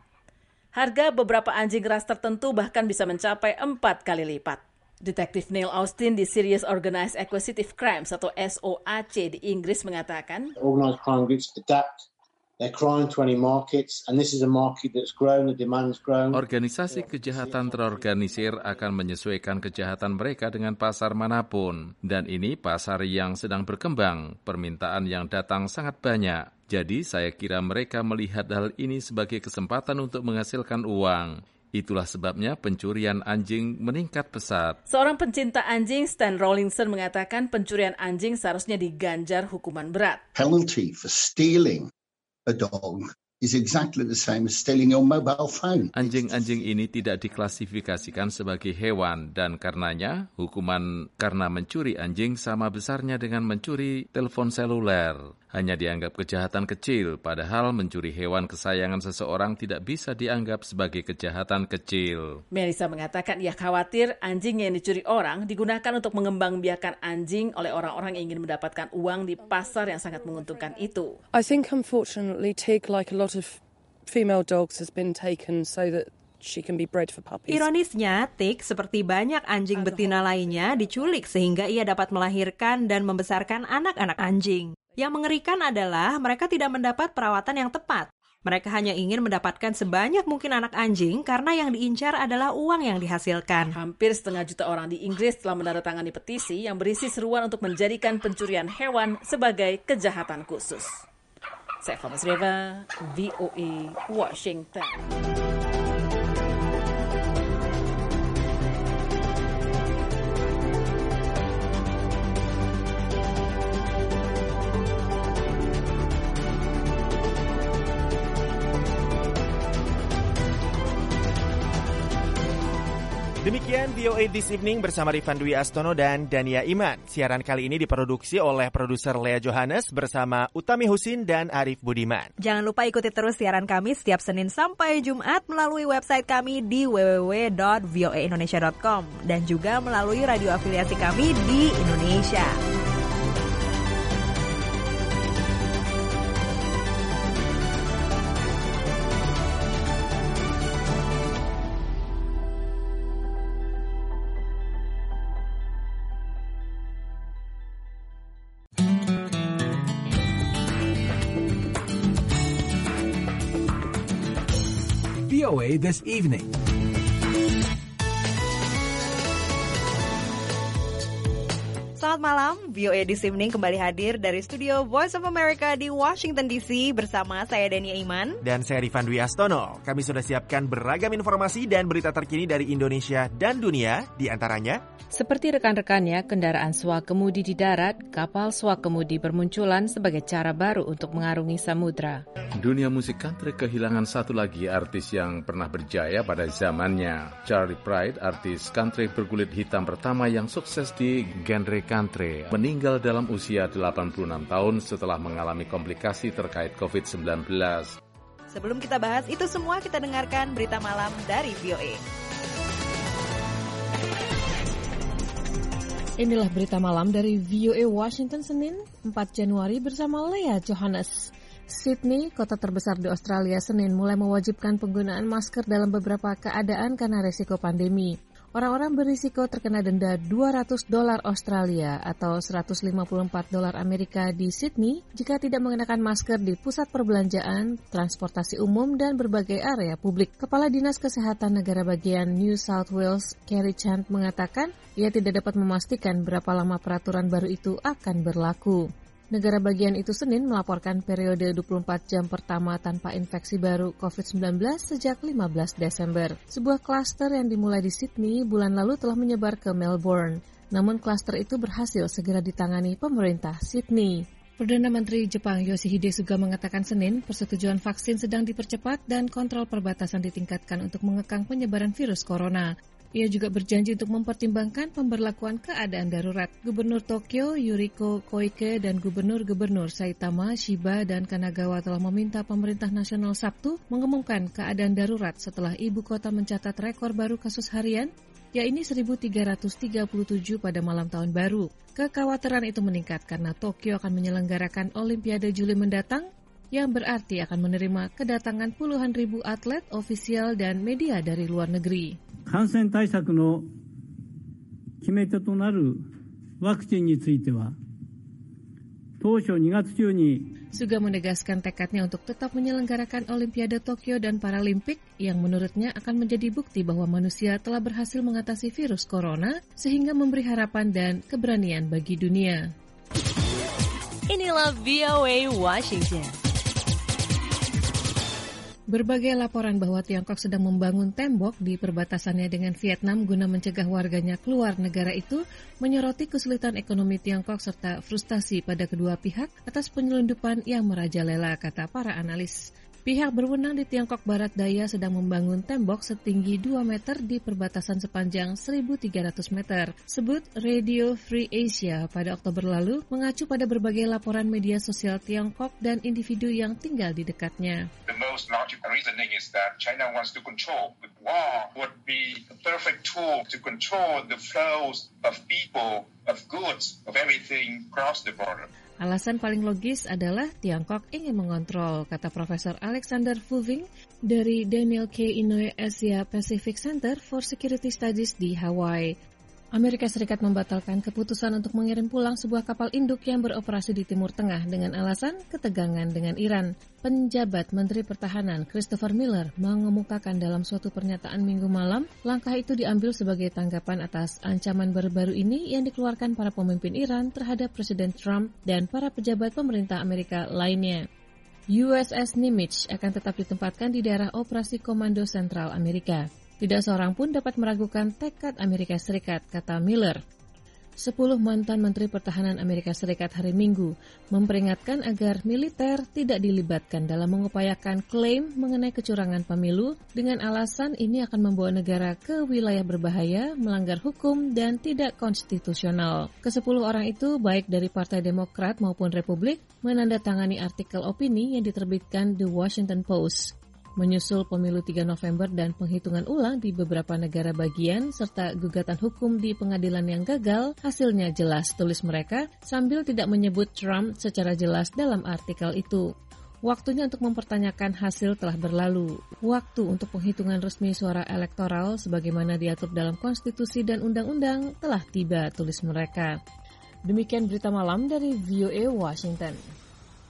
Harga beberapa anjing ras tertentu bahkan bisa mencapai empat kali lipat. Detektif Neil Austin di Serious Organized Acquisitive Crimes atau S O A C di Inggris mengatakan, Organized crime groups adapt. They're crime to any markets, and this is a market that's grown, the demand's grown. Organisasi kejahatan terorganisir akan menyesuaikan kejahatan mereka dengan pasar manapun. Dan ini pasar yang sedang berkembang, permintaan yang datang sangat banyak. Jadi saya kira mereka melihat hal ini sebagai kesempatan untuk menghasilkan uang. Itulah sebabnya pencurian anjing meningkat pesat. Seorang pencinta anjing, Stan Rawlinson, mengatakan pencurian anjing seharusnya diganjar hukuman berat. Penalty for stealing a dog is exactly the same as stealing your mobile phone. Anjing-anjing ini tidak diklasifikasikan sebagai hewan dan karenanya hukuman karena mencuri anjing sama besarnya dengan mencuri telepon seluler. Hanya dianggap kejahatan kecil, padahal mencuri hewan kesayangan seseorang tidak bisa dianggap sebagai kejahatan kecil. Melissa mengatakan ia khawatir anjing yang dicuri orang digunakan untuk mengembangbiakan anjing oleh orang-orang yang ingin mendapatkan uang di pasar yang sangat menguntungkan itu. I think unfortunately Tig, like a lot of female dogs, has been taken so that she can be bred for puppies. Ironisnya, Tick seperti banyak anjing betina lainnya diculik sehingga ia dapat melahirkan dan membesarkan anak-anak anjing. Yang mengerikan adalah mereka tidak mendapat perawatan yang tepat. Mereka hanya ingin mendapatkan sebanyak mungkin anak anjing karena yang diincar adalah uang yang dihasilkan. Hampir setengah juta orang di Inggris telah menandatangani petisi yang berisi seruan untuk menjadikan pencurian hewan sebagai kejahatan khusus. Saya Thomas Reva, V O A, Washington. Demikian V O A This Evening bersama Rifan Dwi Astono dan Dania Iman. Siaran kali ini diproduksi oleh produser Lea Johannes bersama Utami Husin dan Arif Budiman. Jangan lupa ikuti terus siaran kami setiap Senin sampai Jumat melalui website kami di w w w dot voa indonesia dot com dan juga melalui radio afiliasi kami di Indonesia. V O A This Evening. Selamat malam, V O A This Evening kembali hadir dari studio Voice of America di Washington D C bersama saya Dania Iman dan saya Rifan Dwi Astono. Kami sudah siapkan beragam informasi dan berita terkini dari Indonesia dan dunia, di antaranya seperti rekan-rekannya, kendaraan swakemudi di darat, kapal swakemudi bermunculan sebagai cara baru untuk mengarungi samudra. Dunia musik country kehilangan satu lagi artis yang pernah berjaya pada zamannya. Charlie Pride, artis country berkulit hitam pertama yang sukses di genre country, meninggal dalam usia delapan puluh enam tahun setelah mengalami komplikasi terkait covid sembilan belas. Sebelum kita bahas itu semua, kita dengarkan berita malam dari V O A. Inilah berita malam dari V O A Washington Senin, empat Januari bersama Lea Johannes. Sydney, kota terbesar di Australia, Senin mulai mewajibkan penggunaan masker dalam beberapa keadaan karena resiko pandemi. Orang-orang berisiko terkena denda dua ratus dolar Australia atau seratus lima puluh empat dolar Amerika di Sydney jika tidak mengenakan masker di pusat perbelanjaan, transportasi umum, dan berbagai area publik. Kepala Dinas Kesehatan Negara Bagian New South Wales, Kerry Chant, mengatakan ia tidak dapat memastikan berapa lama peraturan baru itu akan berlaku. Negara bagian itu Senin melaporkan periode dua puluh empat jam pertama tanpa infeksi baru covid sembilan belas sejak lima belas Desember. Sebuah klaster yang dimulai di Sydney bulan lalu telah menyebar ke Melbourne. Namun klaster itu berhasil segera ditangani pemerintah Sydney. Perdana Menteri Jepang Yoshihide Suga mengatakan Senin persetujuan vaksin sedang dipercepat dan kontrol perbatasan ditingkatkan untuk mengekang penyebaran virus corona. Ia juga berjanji untuk mempertimbangkan pemberlakuan keadaan darurat. Gubernur Tokyo Yuriko Koike dan Gubernur-Gubernur Saitama, Shiba, dan Kanagawa telah meminta pemerintah nasional Sabtu mengumumkan keadaan darurat setelah ibu kota mencatat rekor baru kasus harian, yaitu seribu tiga ratus tiga puluh tujuh pada malam tahun baru. Kekhawatiran itu meningkat karena Tokyo akan menyelenggarakan Olimpiade Juli mendatang, yang berarti akan menerima kedatangan puluhan ribu atlet, ofisial, dan media dari luar negeri. 感染対策の決め手となるワクチンについては、当初にがつ中に Suga menegaskan tekadnya untuk tetap menyelenggarakan Olimpiade Tokyo dan Paralimpik yang menurutnya akan menjadi bukti bahwa manusia telah berhasil mengatasi virus corona sehingga memberi harapan dan keberanian bagi dunia. Inilah V O A Washington. Berbagai laporan bahwa Tiongkok sedang membangun tembok di perbatasannya dengan Vietnam guna mencegah warganya keluar negara itu menyoroti kesulitan ekonomi Tiongkok serta frustasi pada kedua pihak atas penyelundupan yang merajalela, kata para analis. Pihak berwenang di Tiongkok Barat Daya sedang membangun tembok setinggi dua meter di perbatasan sepanjang seribu tiga ratus meter. Sebut Radio Free Asia pada Oktober lalu mengacu pada berbagai laporan media sosial Tiongkok dan individu yang tinggal di dekatnya. The most logical reasoning is that China wants to control. The war would be a perfect tool to control the flows of people, of goods, of everything across the border. Alasan paling logis adalah Tiongkok ingin mengontrol, kata Profesor Alexander Fuving dari Daniel K. Inouye Asia Pacific Center for Security Studies di Hawaii. Amerika Serikat membatalkan keputusan untuk mengirim pulang sebuah kapal induk yang beroperasi di Timur Tengah dengan alasan ketegangan dengan Iran. Penjabat Menteri Pertahanan Christopher Miller mengemukakan dalam suatu pernyataan Minggu malam, langkah itu diambil sebagai tanggapan atas ancaman baru-baru ini yang dikeluarkan para pemimpin Iran terhadap Presiden Trump dan para pejabat pemerintah Amerika lainnya. U S S Nimitz akan tetap ditempatkan di daerah operasi Komando Sentral Amerika. Tidak seorang pun dapat meragukan tekad Amerika Serikat, kata Miller. Sepuluh mantan Menteri Pertahanan Amerika Serikat hari Minggu memperingatkan agar militer tidak dilibatkan dalam mengupayakan klaim mengenai kecurangan pemilu dengan alasan ini akan membawa negara ke wilayah berbahaya, melanggar hukum, dan tidak konstitusional. Kesepuluh orang itu, baik dari Partai Demokrat maupun Republik, menandatangani artikel opini yang diterbitkan The Washington Post. Menyusul pemilu tiga November dan penghitungan ulang di beberapa negara bagian serta gugatan hukum di pengadilan yang gagal, hasilnya jelas, tulis mereka, sambil tidak menyebut Trump secara jelas dalam artikel itu. Waktunya untuk mempertanyakan hasil telah berlalu. Waktu untuk penghitungan resmi suara elektoral sebagaimana diatur dalam konstitusi dan undang-undang telah tiba, tulis mereka. Demikian berita malam dari V O A Washington.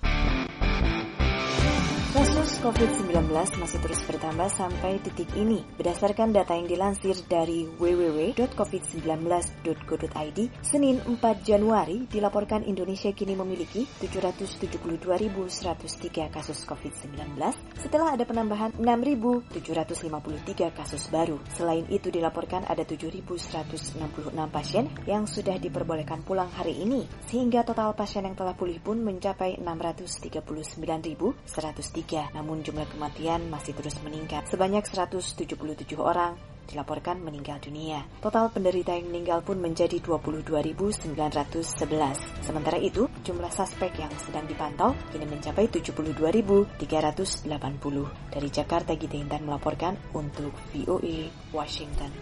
Kasus covid sembilan belas masih terus bertambah sampai detik ini. Berdasarkan data yang dilansir dari w w w titik covid sembilan belas titik go titik i d, Senin empat Januari dilaporkan Indonesia kini memiliki tujuh ratus tujuh puluh dua ribu seratus tiga kasus covid sembilan belas setelah ada penambahan enam ribu tujuh ratus lima puluh tiga kasus baru. Selain itu dilaporkan ada tujuh ribu seratus enam puluh enam pasien yang sudah diperbolehkan pulang hari ini, sehingga total pasien yang telah pulih pun mencapai enam ratus tiga puluh sembilan ribu seratus tiga. Namun jumlah kematian masih terus meningkat. Sebanyak seratus tujuh puluh tujuh orang dilaporkan meninggal dunia. Total penderita yang meninggal pun menjadi dua puluh dua ribu sembilan ratus sebelas. Sementara itu, jumlah suspek yang sedang dipantau kini mencapai tujuh puluh dua ribu tiga ratus delapan puluh. Dari Jakarta, Gita Intan melaporkan untuk V O A Washington.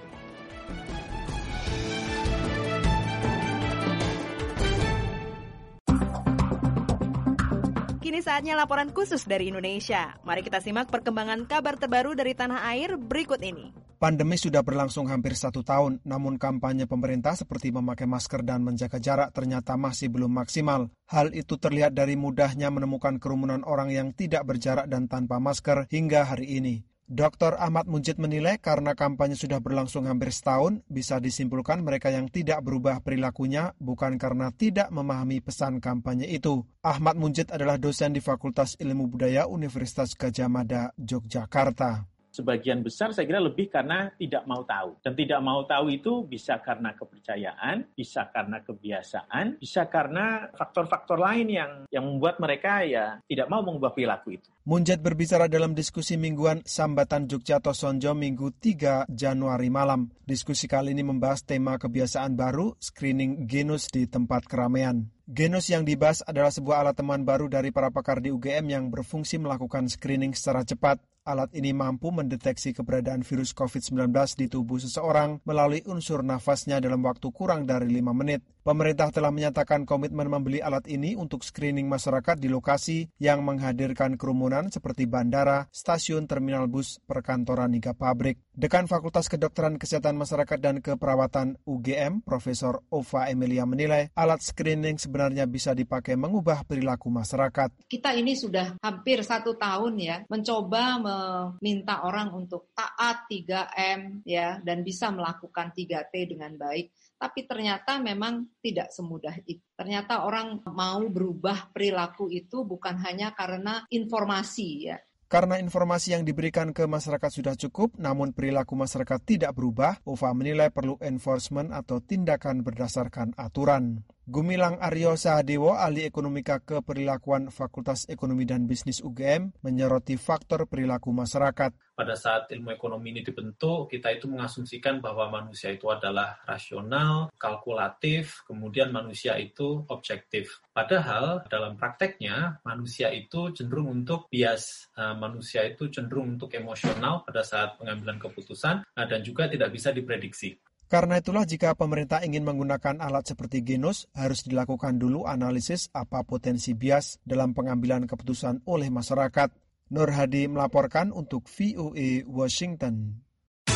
Kini saatnya laporan khusus dari Indonesia. Mari kita simak perkembangan kabar terbaru dari tanah air berikut ini. Pandemi sudah berlangsung hampir satu tahun, namun kampanye pemerintah seperti memakai masker dan menjaga jarak ternyata masih belum maksimal. Hal itu terlihat dari mudahnya menemukan kerumunan orang yang tidak berjarak dan tanpa masker hingga hari ini. Doktor Ahmad Munjid menilai karena kampanye sudah berlangsung hampir setahun, bisa disimpulkan mereka yang tidak berubah perilakunya bukan karena tidak memahami pesan kampanye itu. Ahmad Munjid adalah dosen di Fakultas Ilmu Budaya Universitas Gadjah Mada, Yogyakarta. Sebagian besar saya kira lebih karena tidak mau tahu. Dan tidak mau tahu itu bisa karena kepercayaan, bisa karena kebiasaan, bisa karena faktor-faktor lain yang yang membuat mereka ya tidak mau mengubah perilaku itu. Munjid berbicara dalam diskusi mingguan Sambatan Jogja Tosonjo Minggu tiga Januari malam. Diskusi kali ini membahas tema kebiasaan baru, screening genus di tempat keramaian. Genus yang dibahas adalah sebuah alat temuan baru dari para pakar di U G M yang berfungsi melakukan screening secara cepat. Alat ini mampu mendeteksi keberadaan virus covid sembilan belas di tubuh seseorang melalui unsur nafasnya dalam waktu kurang dari lima menit. Pemerintah telah menyatakan komitmen membeli alat ini untuk screening masyarakat di lokasi yang menghadirkan kerumunan seperti bandara, stasiun, terminal bus, perkantoran hingga pabrik. Dekan Fakultas Kedokteran Kesehatan Masyarakat dan Keperawatan U G M, Profesor Ova Emilia menilai alat screening sebenarnya bisa dipakai mengubah perilaku masyarakat. Kita ini sudah hampir satu tahun ya mencoba meminta orang untuk taat tiga M ya dan bisa melakukan tiga T dengan baik. Tapi ternyata memang tidak semudah itu. Ternyata orang mau berubah perilaku itu bukan hanya karena informasi ya. Karena informasi yang diberikan ke masyarakat sudah cukup, namun perilaku masyarakat tidak berubah, Ova menilai perlu enforcement atau tindakan berdasarkan aturan. Gumilang Aryo Sahadewo, ahli ekonomika keperilakuan Fakultas Ekonomi dan Bisnis U G M, menyoroti faktor perilaku masyarakat. Pada saat ilmu ekonomi ini dibentuk, kita itu mengasumsikan bahwa manusia itu adalah rasional, kalkulatif, kemudian manusia itu objektif. Padahal dalam prakteknya, manusia itu cenderung untuk bias, manusia itu cenderung untuk emosional pada saat pengambilan keputusan, dan juga tidak bisa diprediksi. Karena itulah jika pemerintah ingin menggunakan alat seperti genus, harus dilakukan dulu analisis apa potensi bias dalam pengambilan keputusan oleh masyarakat. Nur Hadi melaporkan untuk V O A Washington.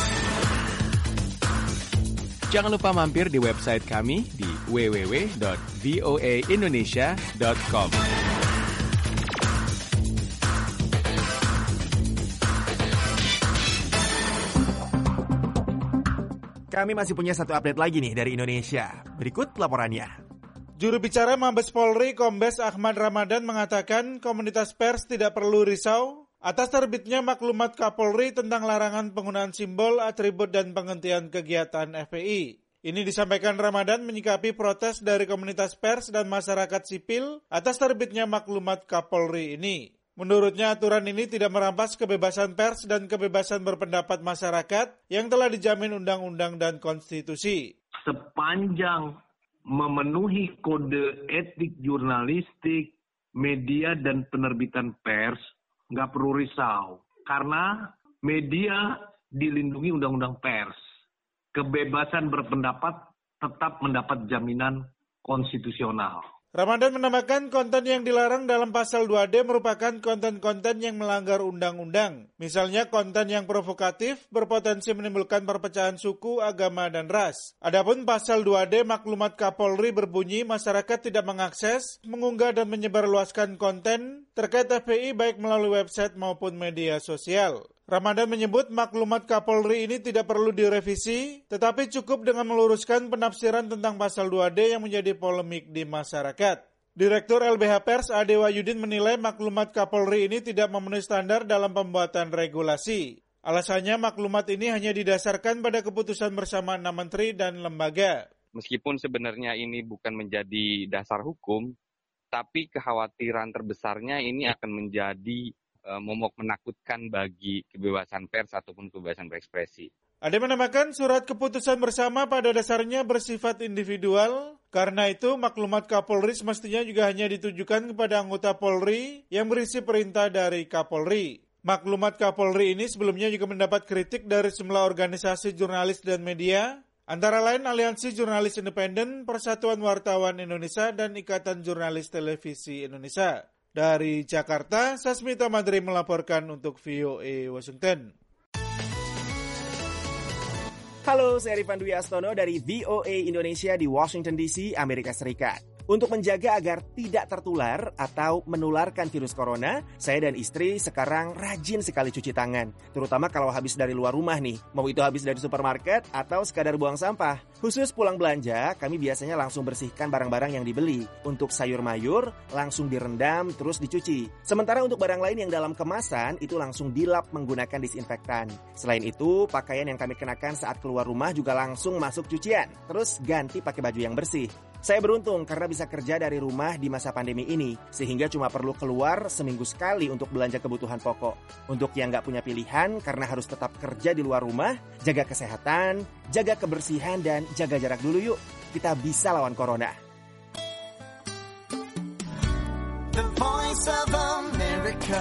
Jangan lupa mampir di website kami di w w w dot v o a indonesia dot com. Kami masih punya satu update lagi nih dari Indonesia. Berikut laporannya. Juru bicara Mabes Polri, Kombes Ahmad Ramadan mengatakan komunitas pers tidak perlu risau atas terbitnya maklumat Kapolri tentang larangan penggunaan simbol, atribut, dan penghentian kegiatan F P I. Ini disampaikan Ramadan menyikapi protes dari komunitas pers dan masyarakat sipil atas terbitnya maklumat Kapolri ini. Menurutnya aturan ini tidak merampas kebebasan pers dan kebebasan berpendapat masyarakat yang telah dijamin undang-undang dan konstitusi. Sepanjang memenuhi kode etik jurnalistik, media dan penerbitan pers, nggak perlu risau. Karena media dilindungi undang-undang pers. Kebebasan berpendapat tetap mendapat jaminan konstitusional. Ramadan menambahkan konten yang dilarang dalam pasal dua D merupakan konten-konten yang melanggar undang-undang. Misalnya konten yang provokatif berpotensi menimbulkan perpecahan suku, agama, dan ras. Adapun pasal dua D maklumat Kapolri berbunyi masyarakat tidak mengakses, mengunggah, dan menyebarluaskan konten terkait F P I baik melalui website maupun media sosial. Ramadan menyebut maklumat Kapolri ini tidak perlu direvisi, tetapi cukup dengan meluruskan penafsiran tentang pasal dua D yang menjadi polemik di masyarakat. Direktur L B H Pers Ade Wahyudin menilai maklumat Kapolri ini tidak memenuhi standar dalam pembuatan regulasi. Alasannya maklumat ini hanya didasarkan pada keputusan bersama enam menteri dan lembaga. Meskipun sebenarnya ini bukan menjadi dasar hukum, tapi kekhawatiran terbesarnya ini akan menjadi momok menakutkan bagi kebebasan pers ataupun kebebasan berekspresi. Ade menambahkan surat keputusan bersama pada dasarnya bersifat individual, karena itu maklumat Kapolri semestinya juga hanya ditujukan kepada anggota Polri yang berisi perintah dari Kapolri. Maklumat Kapolri ini sebelumnya juga mendapat kritik dari sejumlah organisasi jurnalis dan media, antara lain Aliansi Jurnalis Independen, Persatuan Wartawan Indonesia, dan Ikatan Jurnalis Televisi Indonesia. Dari Jakarta, Sasmita Madri melaporkan untuk V O A Washington. Halo, saya Rifan Dwi Astono dari V O A Indonesia di Washington D C, Amerika Serikat. Untuk menjaga agar tidak tertular atau menularkan virus corona, saya dan istri sekarang rajin sekali cuci tangan. Terutama kalau habis dari luar rumah nih, mau itu habis dari supermarket atau sekadar buang sampah. Khusus pulang belanja, kami biasanya langsung bersihkan barang-barang yang dibeli. Untuk sayur mayur, langsung direndam terus dicuci. Sementara untuk barang lain yang dalam kemasan, itu langsung dilap menggunakan disinfektan. Selain itu, pakaian yang kami kenakan saat keluar rumah juga langsung masuk cucian. Terus ganti pakai baju yang bersih. Saya beruntung karena bisa kerja dari rumah di masa pandemi ini, sehingga cuma perlu keluar seminggu sekali untuk belanja kebutuhan pokok. Untuk yang nggak punya pilihan karena harus tetap kerja di luar rumah, jaga kesehatan, jaga kebersihan, dan jaga jarak dulu yuk. Kita bisa lawan corona. The Voice of America.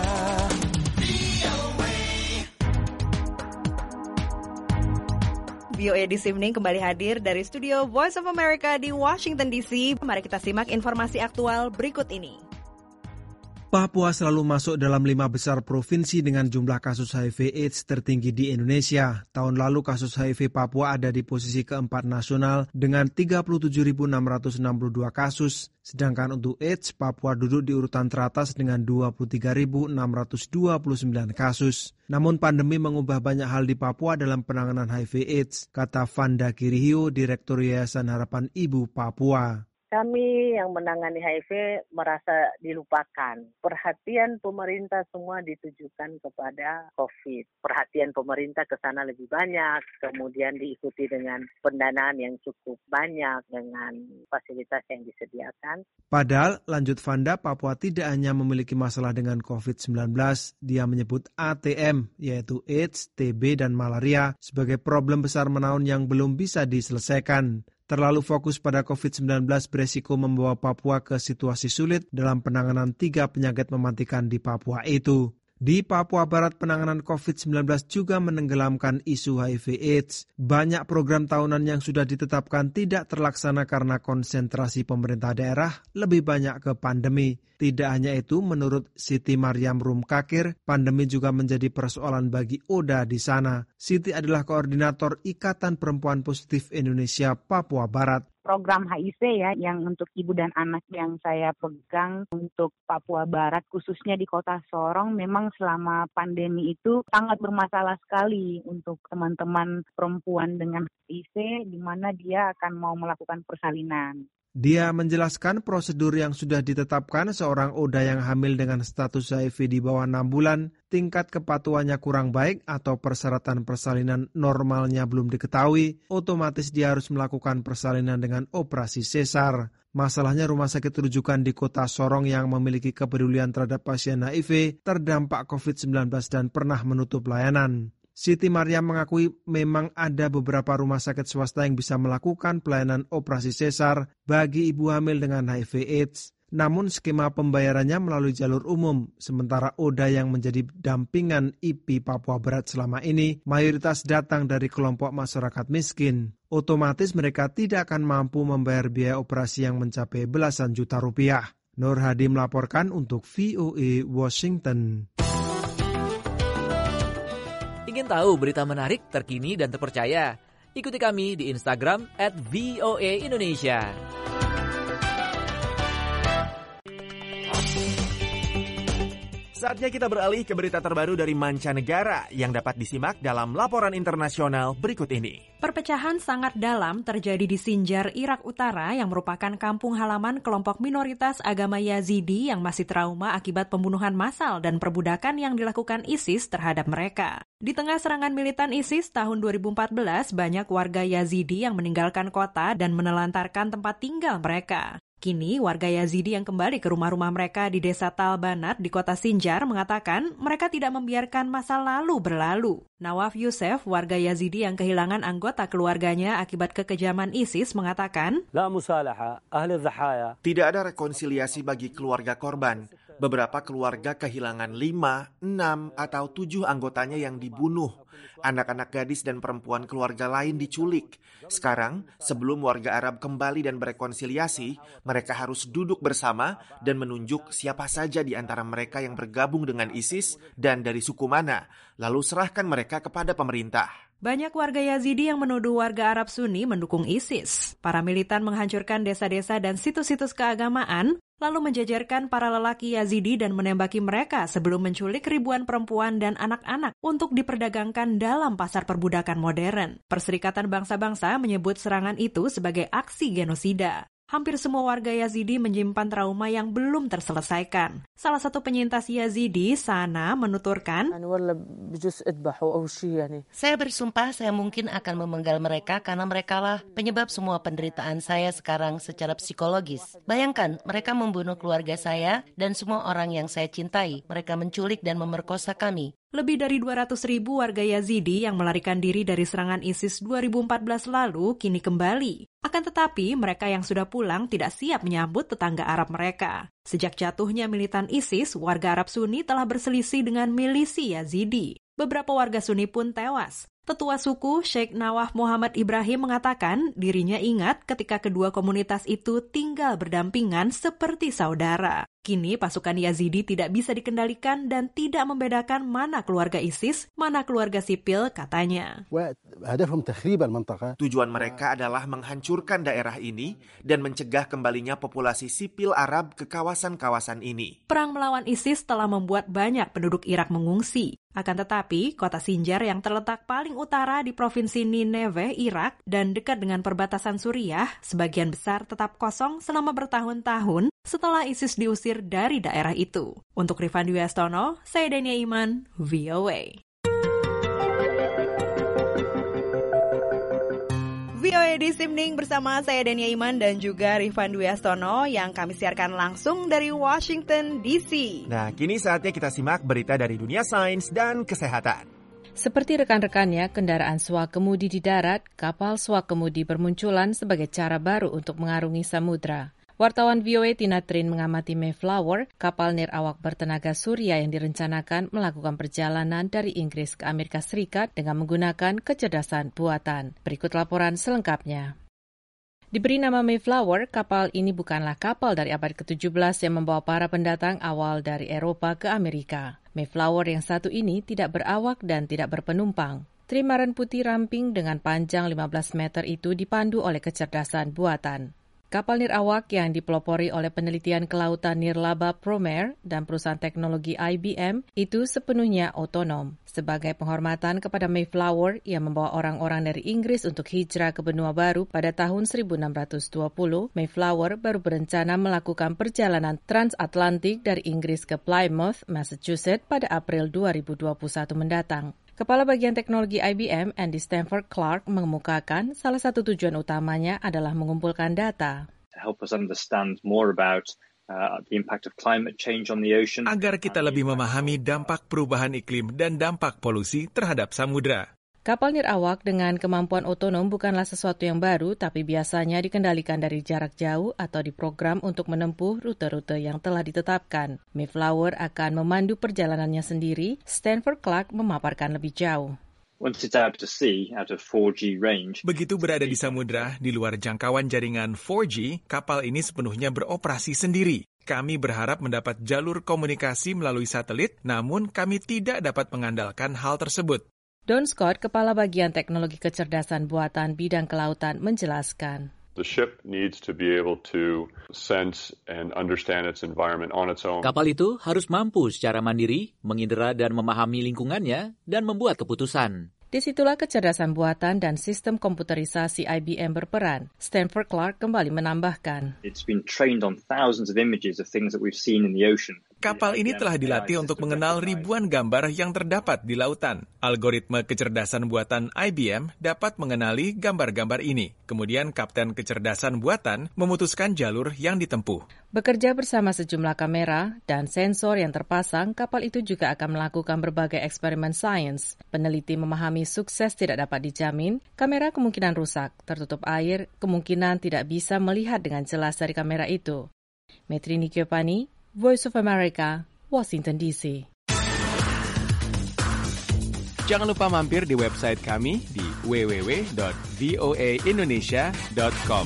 V O A This Evening kembali hadir dari studio Voice of America di Washington D C. Mari kita simak informasi aktual berikut ini. Papua selalu masuk dalam lima besar provinsi dengan jumlah kasus H I V AIDS tertinggi di Indonesia. Tahun lalu kasus H I V Papua ada di posisi keempat nasional dengan tiga puluh tujuh ribu enam ratus enam puluh dua kasus. Sedangkan untuk AIDS, Papua duduk di urutan teratas dengan dua puluh tiga ribu enam ratus dua puluh sembilan kasus. Namun pandemi mengubah banyak hal di Papua dalam penanganan H I V AIDS, kata Vanda Kirihio, Direktur Yayasan Harapan Ibu Papua. Kami yang menangani H I V merasa dilupakan. Perhatian pemerintah semua ditujukan kepada COVID. Perhatian pemerintah ke sana lebih banyak, kemudian diikuti dengan pendanaan yang cukup banyak dengan fasilitas yang disediakan. Padahal, lanjut Vanda, Papua tidak hanya memiliki masalah dengan covid sembilan belas. Dia menyebut A T M, yaitu AIDS, T B, dan malaria, sebagai problem besar menaun yang belum bisa diselesaikan. Terlalu fokus pada covid sembilan belas beresiko membawa Papua ke situasi sulit dalam penanganan tiga penyakit mematikan di Papua itu. Di Papua Barat, penanganan covid sembilan belas juga menenggelamkan isu H I V AIDS. Banyak program tahunan yang sudah ditetapkan tidak terlaksana karena konsentrasi pemerintah daerah lebih banyak ke pandemi. Tidak hanya itu, menurut Siti Mariam Rumkakir, pandemi juga menjadi persoalan bagi Oda di sana. Siti adalah koordinator Ikatan Perempuan Positif Indonesia Papua Barat. Program H I V ya, yang untuk ibu dan anak yang saya pegang untuk Papua Barat, khususnya di kota Sorong, memang selama pandemi itu sangat bermasalah sekali untuk teman-teman perempuan dengan H I V, di mana dia akan mau melakukan persalinan. Dia menjelaskan prosedur yang sudah ditetapkan seorang O D A yang hamil dengan status H I V di bawah enam bulan, tingkat kepatuhannya kurang baik atau persyaratan persalinan normalnya belum diketahui, otomatis dia harus melakukan persalinan dengan operasi sesar. Masalahnya rumah sakit rujukan di kota Sorong yang memiliki kepedulian terhadap pasien H I V terdampak covid sembilan belas dan pernah menutup layanan. Siti Maryam mengakui memang ada beberapa rumah sakit swasta yang bisa melakukan pelayanan operasi sesar bagi ibu hamil dengan H I V AIDS. Namun skema pembayarannya melalui jalur umum, sementara O D A yang menjadi dampingan I P I Papua Barat selama ini mayoritas datang dari kelompok masyarakat miskin. Otomatis mereka tidak akan mampu membayar biaya operasi yang mencapai belasan juta rupiah. Nur Hadi melaporkan untuk V O A Washington. Ingin tahu berita menarik, terkini, dan terpercaya? Ikuti kami di Instagram at V O A Indonesia. Saatnya kita beralih ke berita terbaru dari mancanegara yang dapat disimak dalam laporan internasional berikut ini. Perpecahan sangat dalam terjadi di Sinjar, Irak Utara yang merupakan kampung halaman kelompok minoritas agama Yazidi yang masih trauma akibat pembunuhan massal dan perbudakan yang dilakukan ISIS terhadap mereka. Di tengah serangan militan ISIS tahun dua ribu empat belas, banyak warga Yazidi yang meninggalkan kota dan menelantarkan tempat tinggal mereka. Kini, warga Yazidi yang kembali ke rumah-rumah mereka di desa Talbanat di kota Sinjar mengatakan mereka tidak membiarkan masa lalu berlalu. Nawaf Yusef, warga Yazidi yang kehilangan anggota keluarganya akibat kekejaman ISIS, mengatakan, tidak ada rekonsiliasi bagi keluarga korban. Beberapa keluarga kehilangan lima, enam, atau tujuh anggotanya yang dibunuh. Anak-anak gadis dan perempuan keluarga lain diculik. Sekarang, sebelum warga Arab kembali dan berekonsiliasi, mereka harus duduk bersama dan menunjuk siapa saja di antara mereka yang bergabung dengan ISIS dan dari suku mana, lalu serahkan mereka kepada pemerintah. Banyak warga Yazidi yang menuduh warga Arab Sunni mendukung ISIS. Para militan menghancurkan desa-desa dan situs-situs keagamaan, lalu menjejerkan para lelaki Yazidi dan menembaki mereka sebelum menculik ribuan perempuan dan anak-anak untuk diperdagangkan dalam pasar perbudakan modern. Perserikatan Bangsa-Bangsa menyebut serangan itu sebagai aksi genosida. Hampir semua warga Yazidi menyimpan trauma yang belum terselesaikan. Salah satu penyintas Yazidi, Sana, menuturkan, saya bersumpah saya mungkin akan memenggal mereka karena merekalah penyebab semua penderitaan saya sekarang secara psikologis. Bayangkan, mereka membunuh keluarga saya dan semua orang yang saya cintai. Mereka menculik dan memerkosa kami. Lebih dari dua ratus ribu warga Yazidi yang melarikan diri dari serangan ISIS dua ribu empat belas lalu kini kembali. Akan tetapi, mereka yang sudah pulang tidak siap menyambut tetangga Arab mereka. Sejak jatuhnya militan ISIS, warga Arab Sunni telah berselisih dengan milisi Yazidi. Beberapa warga Sunni pun tewas. Tetua suku Sheikh Nawaf Muhammad Ibrahim mengatakan dirinya ingat ketika kedua komunitas itu tinggal berdampingan seperti saudara. Kini pasukan Yazidi tidak bisa dikendalikan dan tidak membedakan mana keluarga ISIS, mana keluarga sipil, katanya. Tujuan mereka adalah menghancurkan daerah ini dan mencegah kembalinya populasi sipil Arab ke kawasan-kawasan ini. Perang melawan ISIS telah membuat banyak penduduk Irak mengungsi. Akan tetapi, kota Sinjar yang terletak paling utara di Provinsi Nineveh, Irak, dan dekat dengan perbatasan Suriah, sebagian besar tetap kosong selama bertahun-tahun setelah ISIS diusir dari daerah itu. Untuk Rifan Dwi Astono, saya Dania Iman, V O A. V O A This Evening bersama saya Dania Iman dan juga Rifan Dwi Astono yang kami siarkan langsung dari Washington D C. Nah, kini saatnya kita simak berita dari dunia sains dan kesehatan. Seperti rekan-rekannya, kendaraan swakemudi di darat, kapal swakemudi bermunculan sebagai cara baru untuk mengarungi samudra. Wartawan V O A Tina Trin mengamati Mayflower, kapal nirawak bertenaga surya yang direncanakan melakukan perjalanan dari Inggris ke Amerika Serikat dengan menggunakan kecerdasan buatan. Berikut laporan selengkapnya. Diberi nama Mayflower, kapal ini bukanlah kapal dari abad ketujuh belas yang membawa para pendatang awal dari Eropa ke Amerika. Mayflower yang satu ini tidak berawak dan tidak berpenumpang. Trimaran putih ramping dengan panjang lima belas meter itu dipandu oleh kecerdasan buatan. Kapal nirawak yang dipelopori oleh penelitian kelautan Nirlaba Promare dan perusahaan teknologi I B M itu sepenuhnya otonom. Sebagai penghormatan kepada Mayflower yang membawa orang-orang dari Inggris untuk hijrah ke benua baru pada tahun seribu enam ratus dua puluh, Mayflower baru berencana melakukan perjalanan transatlantik dari Inggris ke Plymouth, Massachusetts pada April dua ribu dua puluh satu mendatang. Kepala bagian teknologi I B M, Andy Stanford Clark, mengemukakan salah satu tujuan utamanya adalah mengumpulkan data. To help us understand more about uh, the impact of climate change on the ocean. Agar kita lebih memahami dampak perubahan iklim dan dampak polusi terhadap samudra. Kapal nirawak dengan kemampuan otonom bukanlah sesuatu yang baru, tapi biasanya dikendalikan dari jarak jauh atau diprogram untuk menempuh rute-rute yang telah ditetapkan. Mayflower akan memandu perjalanannya sendiri. Stanford Clark memaparkan lebih jauh. Once it's out to sea, out of four G range. Begitu berada di samudra, di luar jangkauan jaringan four G, kapal ini sepenuhnya beroperasi sendiri. Kami berharap mendapat jalur komunikasi melalui satelit, namun kami tidak dapat mengandalkan hal tersebut. Don Scott, Kepala Bagian Teknologi Kecerdasan Buatan Bidang Kelautan, menjelaskan. The ship needs to be able to sense and understand its environment on its own. Kapal itu harus mampu secara mandiri, mengindera dan memahami lingkungannya, dan membuat keputusan. Disitulah kecerdasan buatan dan sistem komputerisasi I B M berperan. Stanford Clark kembali menambahkan. It's been trained on thousands of images of things that we've seen in the ocean. Kapal ini telah dilatih untuk mengenal ribuan gambar yang terdapat di lautan. Algoritma kecerdasan buatan I B M dapat mengenali gambar-gambar ini. Kemudian kapten kecerdasan buatan memutuskan jalur yang ditempuh. Bekerja bersama sejumlah kamera dan sensor yang terpasang, kapal itu juga akan melakukan berbagai eksperimen sains. Peneliti memahami sukses tidak dapat dijamin, kamera kemungkinan rusak, tertutup air, kemungkinan tidak bisa melihat dengan jelas dari kamera itu. Metrini Kyopani, Voice of America, Washington D C. Jangan lupa mampir di website kami di w w w dot v o a indonesia dot com.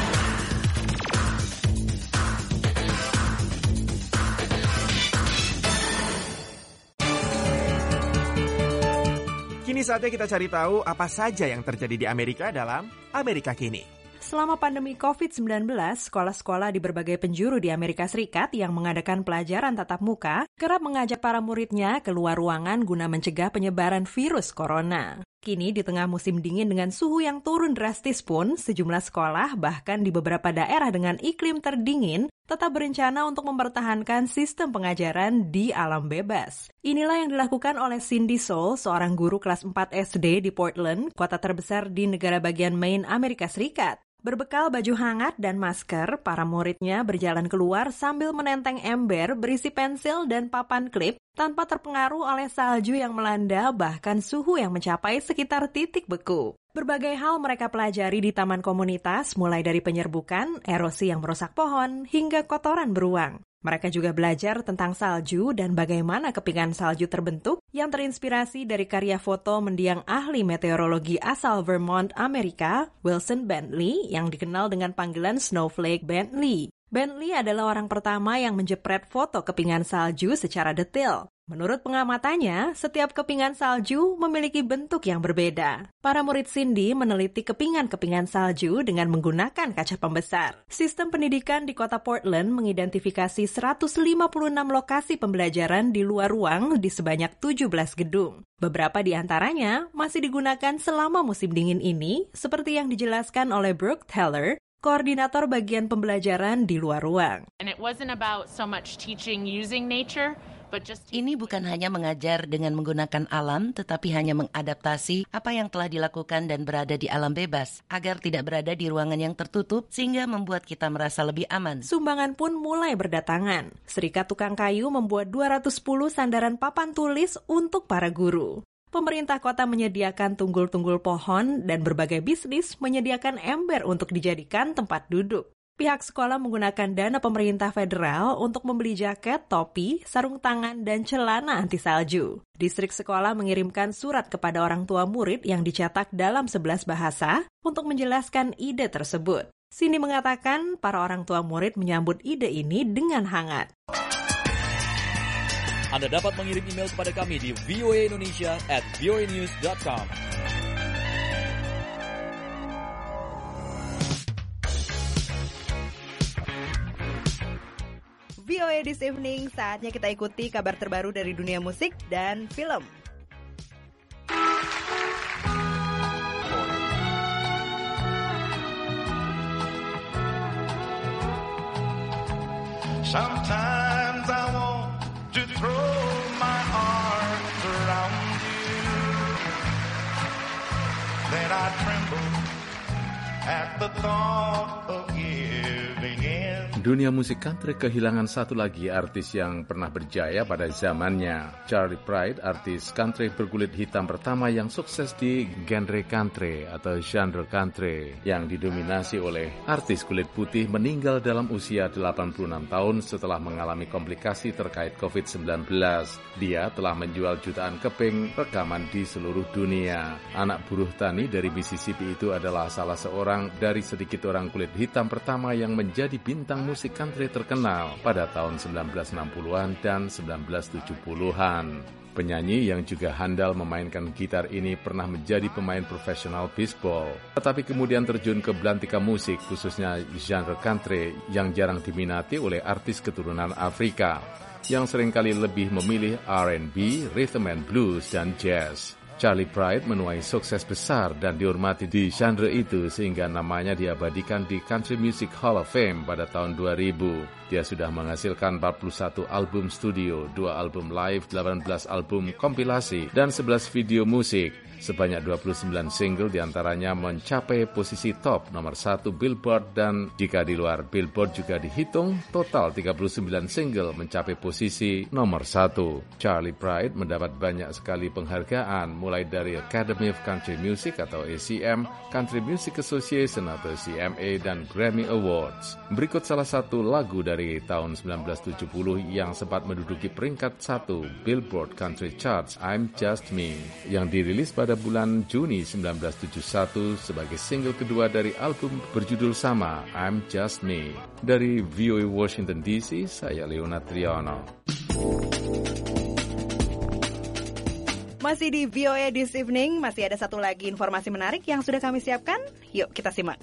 Kini saatnya kita cari tahu apa saja yang terjadi di Amerika dalam Amerika Kini. Selama pandemi covid sembilan belas, sekolah-sekolah di berbagai penjuru di Amerika Serikat yang mengadakan pelajaran tatap muka kerap mengajak para muridnya keluar ruangan guna mencegah penyebaran virus corona. Kini di tengah musim dingin dengan suhu yang turun drastis pun, sejumlah sekolah bahkan di beberapa daerah dengan iklim terdingin tetap berencana untuk mempertahankan sistem pengajaran di alam bebas. Inilah yang dilakukan oleh Cindy Soul, seorang guru kelas empat S D di Portland, kota terbesar di negara bagian Maine, Amerika Serikat. Berbekal baju hangat dan masker, para muridnya berjalan keluar sambil menenteng ember berisi pensil dan papan klip tanpa terpengaruh oleh salju yang melanda bahkan suhu yang mencapai sekitar titik beku. Berbagai hal mereka pelajari di taman komunitas, mulai dari penyerbukan, erosi yang merusak pohon, hingga kotoran beruang. Mereka juga belajar tentang salju dan bagaimana kepingan salju terbentuk yang terinspirasi dari karya foto mendiang ahli meteorologi asal Vermont, Amerika, Wilson Bentley, yang dikenal dengan panggilan Snowflake Bentley. Bentley adalah orang pertama yang menjepret foto kepingan salju secara detail. Menurut pengamatannya, setiap kepingan salju memiliki bentuk yang berbeda. Para murid Cindy meneliti kepingan-kepingan salju dengan menggunakan kaca pembesar. Sistem pendidikan di kota Portland mengidentifikasi seratus lima puluh enam lokasi pembelajaran di luar ruang di sebanyak tujuh belas gedung. Beberapa di antaranya masih digunakan selama musim dingin ini, seperti yang dijelaskan oleh Brooke Teller, koordinator bagian pembelajaran di luar ruang. And it wasn't about so much teaching using nature, Ini bukan hanya mengajar dengan menggunakan alam, tetapi hanya mengadaptasi apa yang telah dilakukan dan berada di alam bebas, agar tidak berada di ruangan yang tertutup, sehingga membuat kita merasa lebih aman. Sumbangan pun mulai berdatangan. Serikat Tukang Kayu membuat dua ratus sepuluh sandaran papan tulis untuk para guru. Pemerintah kota menyediakan tunggul-tunggul pohon dan berbagai bisnis menyediakan ember untuk dijadikan tempat duduk. Pihak sekolah menggunakan dana pemerintah federal untuk membeli jaket, topi, sarung tangan, dan celana anti salju. Distrik sekolah mengirimkan surat kepada orang tua murid yang dicetak dalam sebelas bahasa untuk menjelaskan ide tersebut. Cindy mengatakan para orang tua murid menyambut ide ini dengan hangat. Anda dapat mengirim email kepada kami di v o a indonesia at v o a news dot com. V O A This Evening, saatnya kita ikuti kabar terbaru dari dunia musik dan film. Sometimes I want to throw my arms around you, then I tremble at the thought of giving in. Dunia musik country kehilangan satu lagi artis yang pernah berjaya pada zamannya. Charlie Pride, artis country berkulit hitam pertama yang sukses di genre country atau genre country yang didominasi oleh artis kulit putih, meninggal dalam usia delapan puluh enam tahun setelah mengalami komplikasi terkait covid sembilan belas. Dia telah menjual jutaan keping rekaman di seluruh dunia. Anak buruh tani dari Mississippi itu adalah salah seorang dari sedikit orang kulit hitam pertama yang menjadi bintang musik country terkenal pada tahun sembilan belas enam puluhan dan sembilan belas tujuh puluhan. Penyanyi yang juga handal memainkan gitar ini pernah menjadi pemain profesional bisbol, tetapi kemudian terjun ke belantika musik, khususnya genre country yang jarang diminati oleh artis keturunan Afrika, yang seringkali lebih memilih R and B, rhythm and blues, dan jazz. Charlie Pride menuai sukses besar dan dihormati di genre itu sehingga namanya diabadikan di Country Music Hall of Fame pada tahun dua ribu. Dia sudah menghasilkan empat puluh satu album studio, dua album live, delapan belas album kompilasi, dan sebelas video musik. Sebanyak dua puluh sembilan single diantaranya mencapai posisi top nomor satu Billboard, dan jika di luar Billboard juga dihitung, total tiga puluh sembilan single mencapai posisi nomor satu. Charlie Pride mendapat banyak sekali penghargaan, mulai dari Academy of Country Music atau A C M, Country Music Association atau C M A, dan Grammy Awards. Berikut salah satu lagu dari tahun sembilan belas tujuh puluh yang sempat menduduki peringkat satu Billboard Country Charts, I'm Just Me, yang dirilis pada bulan Juni sembilan belas tujuh puluh satu sebagai single kedua dari album berjudul sama, I'm Just Me. Dari V O A Washington D C, saya Leonard Triono. Masih di V O A This Evening, masih ada satu lagi informasi menarik yang sudah kami siapkan. Yuk kita simak.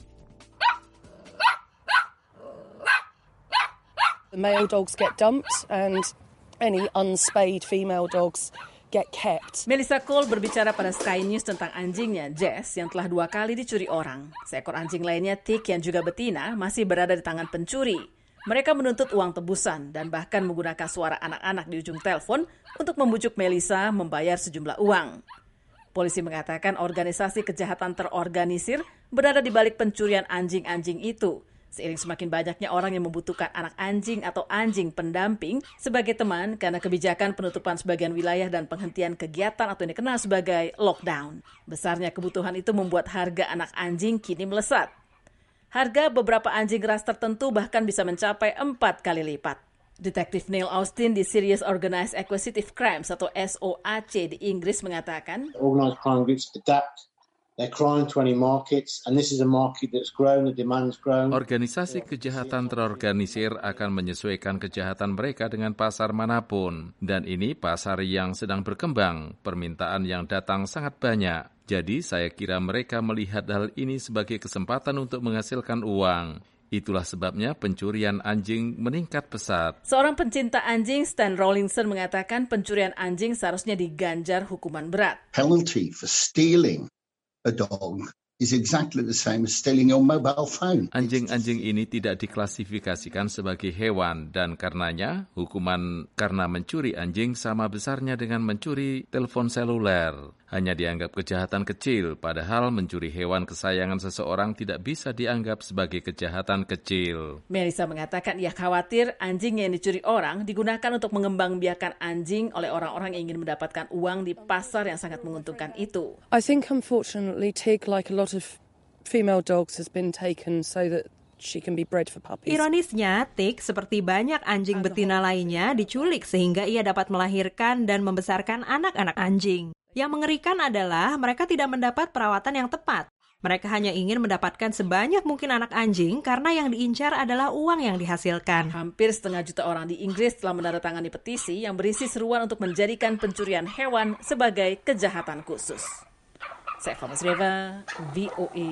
The male dogs get dumped and any unspayed female dogs get kept. Melissa Cole berbicara pada Sky News tentang anjingnya, Jess, yang telah dua kali dicuri orang. Seekor anjing lainnya, Tick, yang juga betina, masih berada di tangan pencuri. Mereka menuntut uang tebusan dan bahkan menggunakan suara anak-anak di ujung telepon untuk membujuk Melissa membayar sejumlah uang. Polisi mengatakan organisasi kejahatan terorganisir berada di balik pencurian anjing-anjing itu. Seiring semakin banyaknya orang yang membutuhkan anak anjing atau anjing pendamping sebagai teman karena kebijakan penutupan sebagian wilayah dan penghentian kegiatan atau yang dikenal sebagai lockdown. Besarnya kebutuhan itu membuat harga anak anjing kini melesat. Harga beberapa anjing ras tertentu bahkan bisa mencapai empat kali lipat. Detektif Neil Austin di Serious Organized Acquisitive Crimes atau S O A C di Inggris mengatakan, Organized crime groups adapt. They're crime to any markets, and this is a market that's grown, the demand's grown. Organisasi kejahatan terorganisir akan menyesuaikan kejahatan mereka dengan pasar manapun. Dan ini pasar yang sedang berkembang, permintaan yang datang sangat banyak. Jadi saya kira mereka melihat hal ini sebagai kesempatan untuk menghasilkan uang. Itulah sebabnya pencurian anjing meningkat pesat. Seorang pencinta anjing, Stan Rawlinson, mengatakan pencurian anjing seharusnya diganjar hukuman berat. Penalty for stealing a dog is exactly the same as stealing your mobile phone. Anjing-anjing ini tidak diklasifikasikan sebagai hewan dan karenanya hukuman karena mencuri anjing sama besarnya dengan mencuri telepon seluler. Hanya dianggap kejahatan kecil, padahal mencuri hewan kesayangan seseorang tidak bisa dianggap sebagai kejahatan kecil. Melissa mengatakan ia khawatir anjing yang dicuri orang digunakan untuk mengembangbiakan anjing oleh orang-orang yang ingin mendapatkan uang di pasar yang sangat menguntungkan itu. I think unfortunately Tig, like a lot of female dogs, has been taken so that she can be bred for puppies. Ironisnya, Tick seperti banyak anjing betina lainnya diculik sehingga ia dapat melahirkan dan membesarkan anak-anak anjing. Yang mengerikan adalah mereka tidak mendapat perawatan yang tepat. Mereka hanya ingin mendapatkan sebanyak mungkin anak anjing karena yang diincar adalah uang yang dihasilkan. Hampir setengah juta orang di Inggris telah menandatangani petisi yang berisi seruan untuk menjadikan pencurian hewan sebagai kejahatan khusus. Saya Thomas Reva, V O A,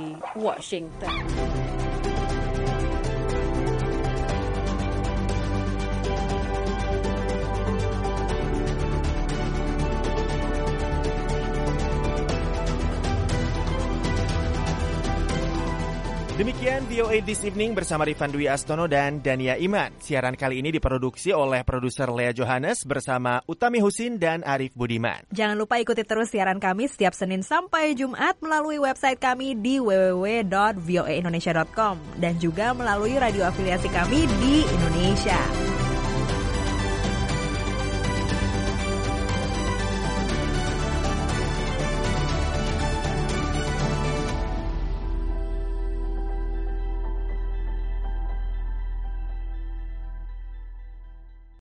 Washington. Demikian V O A This Evening bersama Rifan Dwi Astono dan Dania Iman. Siaran kali ini diproduksi oleh produser Lea Johannes bersama Utami Husin dan Arif Budiman. Jangan lupa ikuti terus siaran kami setiap Senin sampai Jumat melalui website kami di w w w dot v o a indonesia dot com dan juga melalui radio afiliasi kami di Indonesia.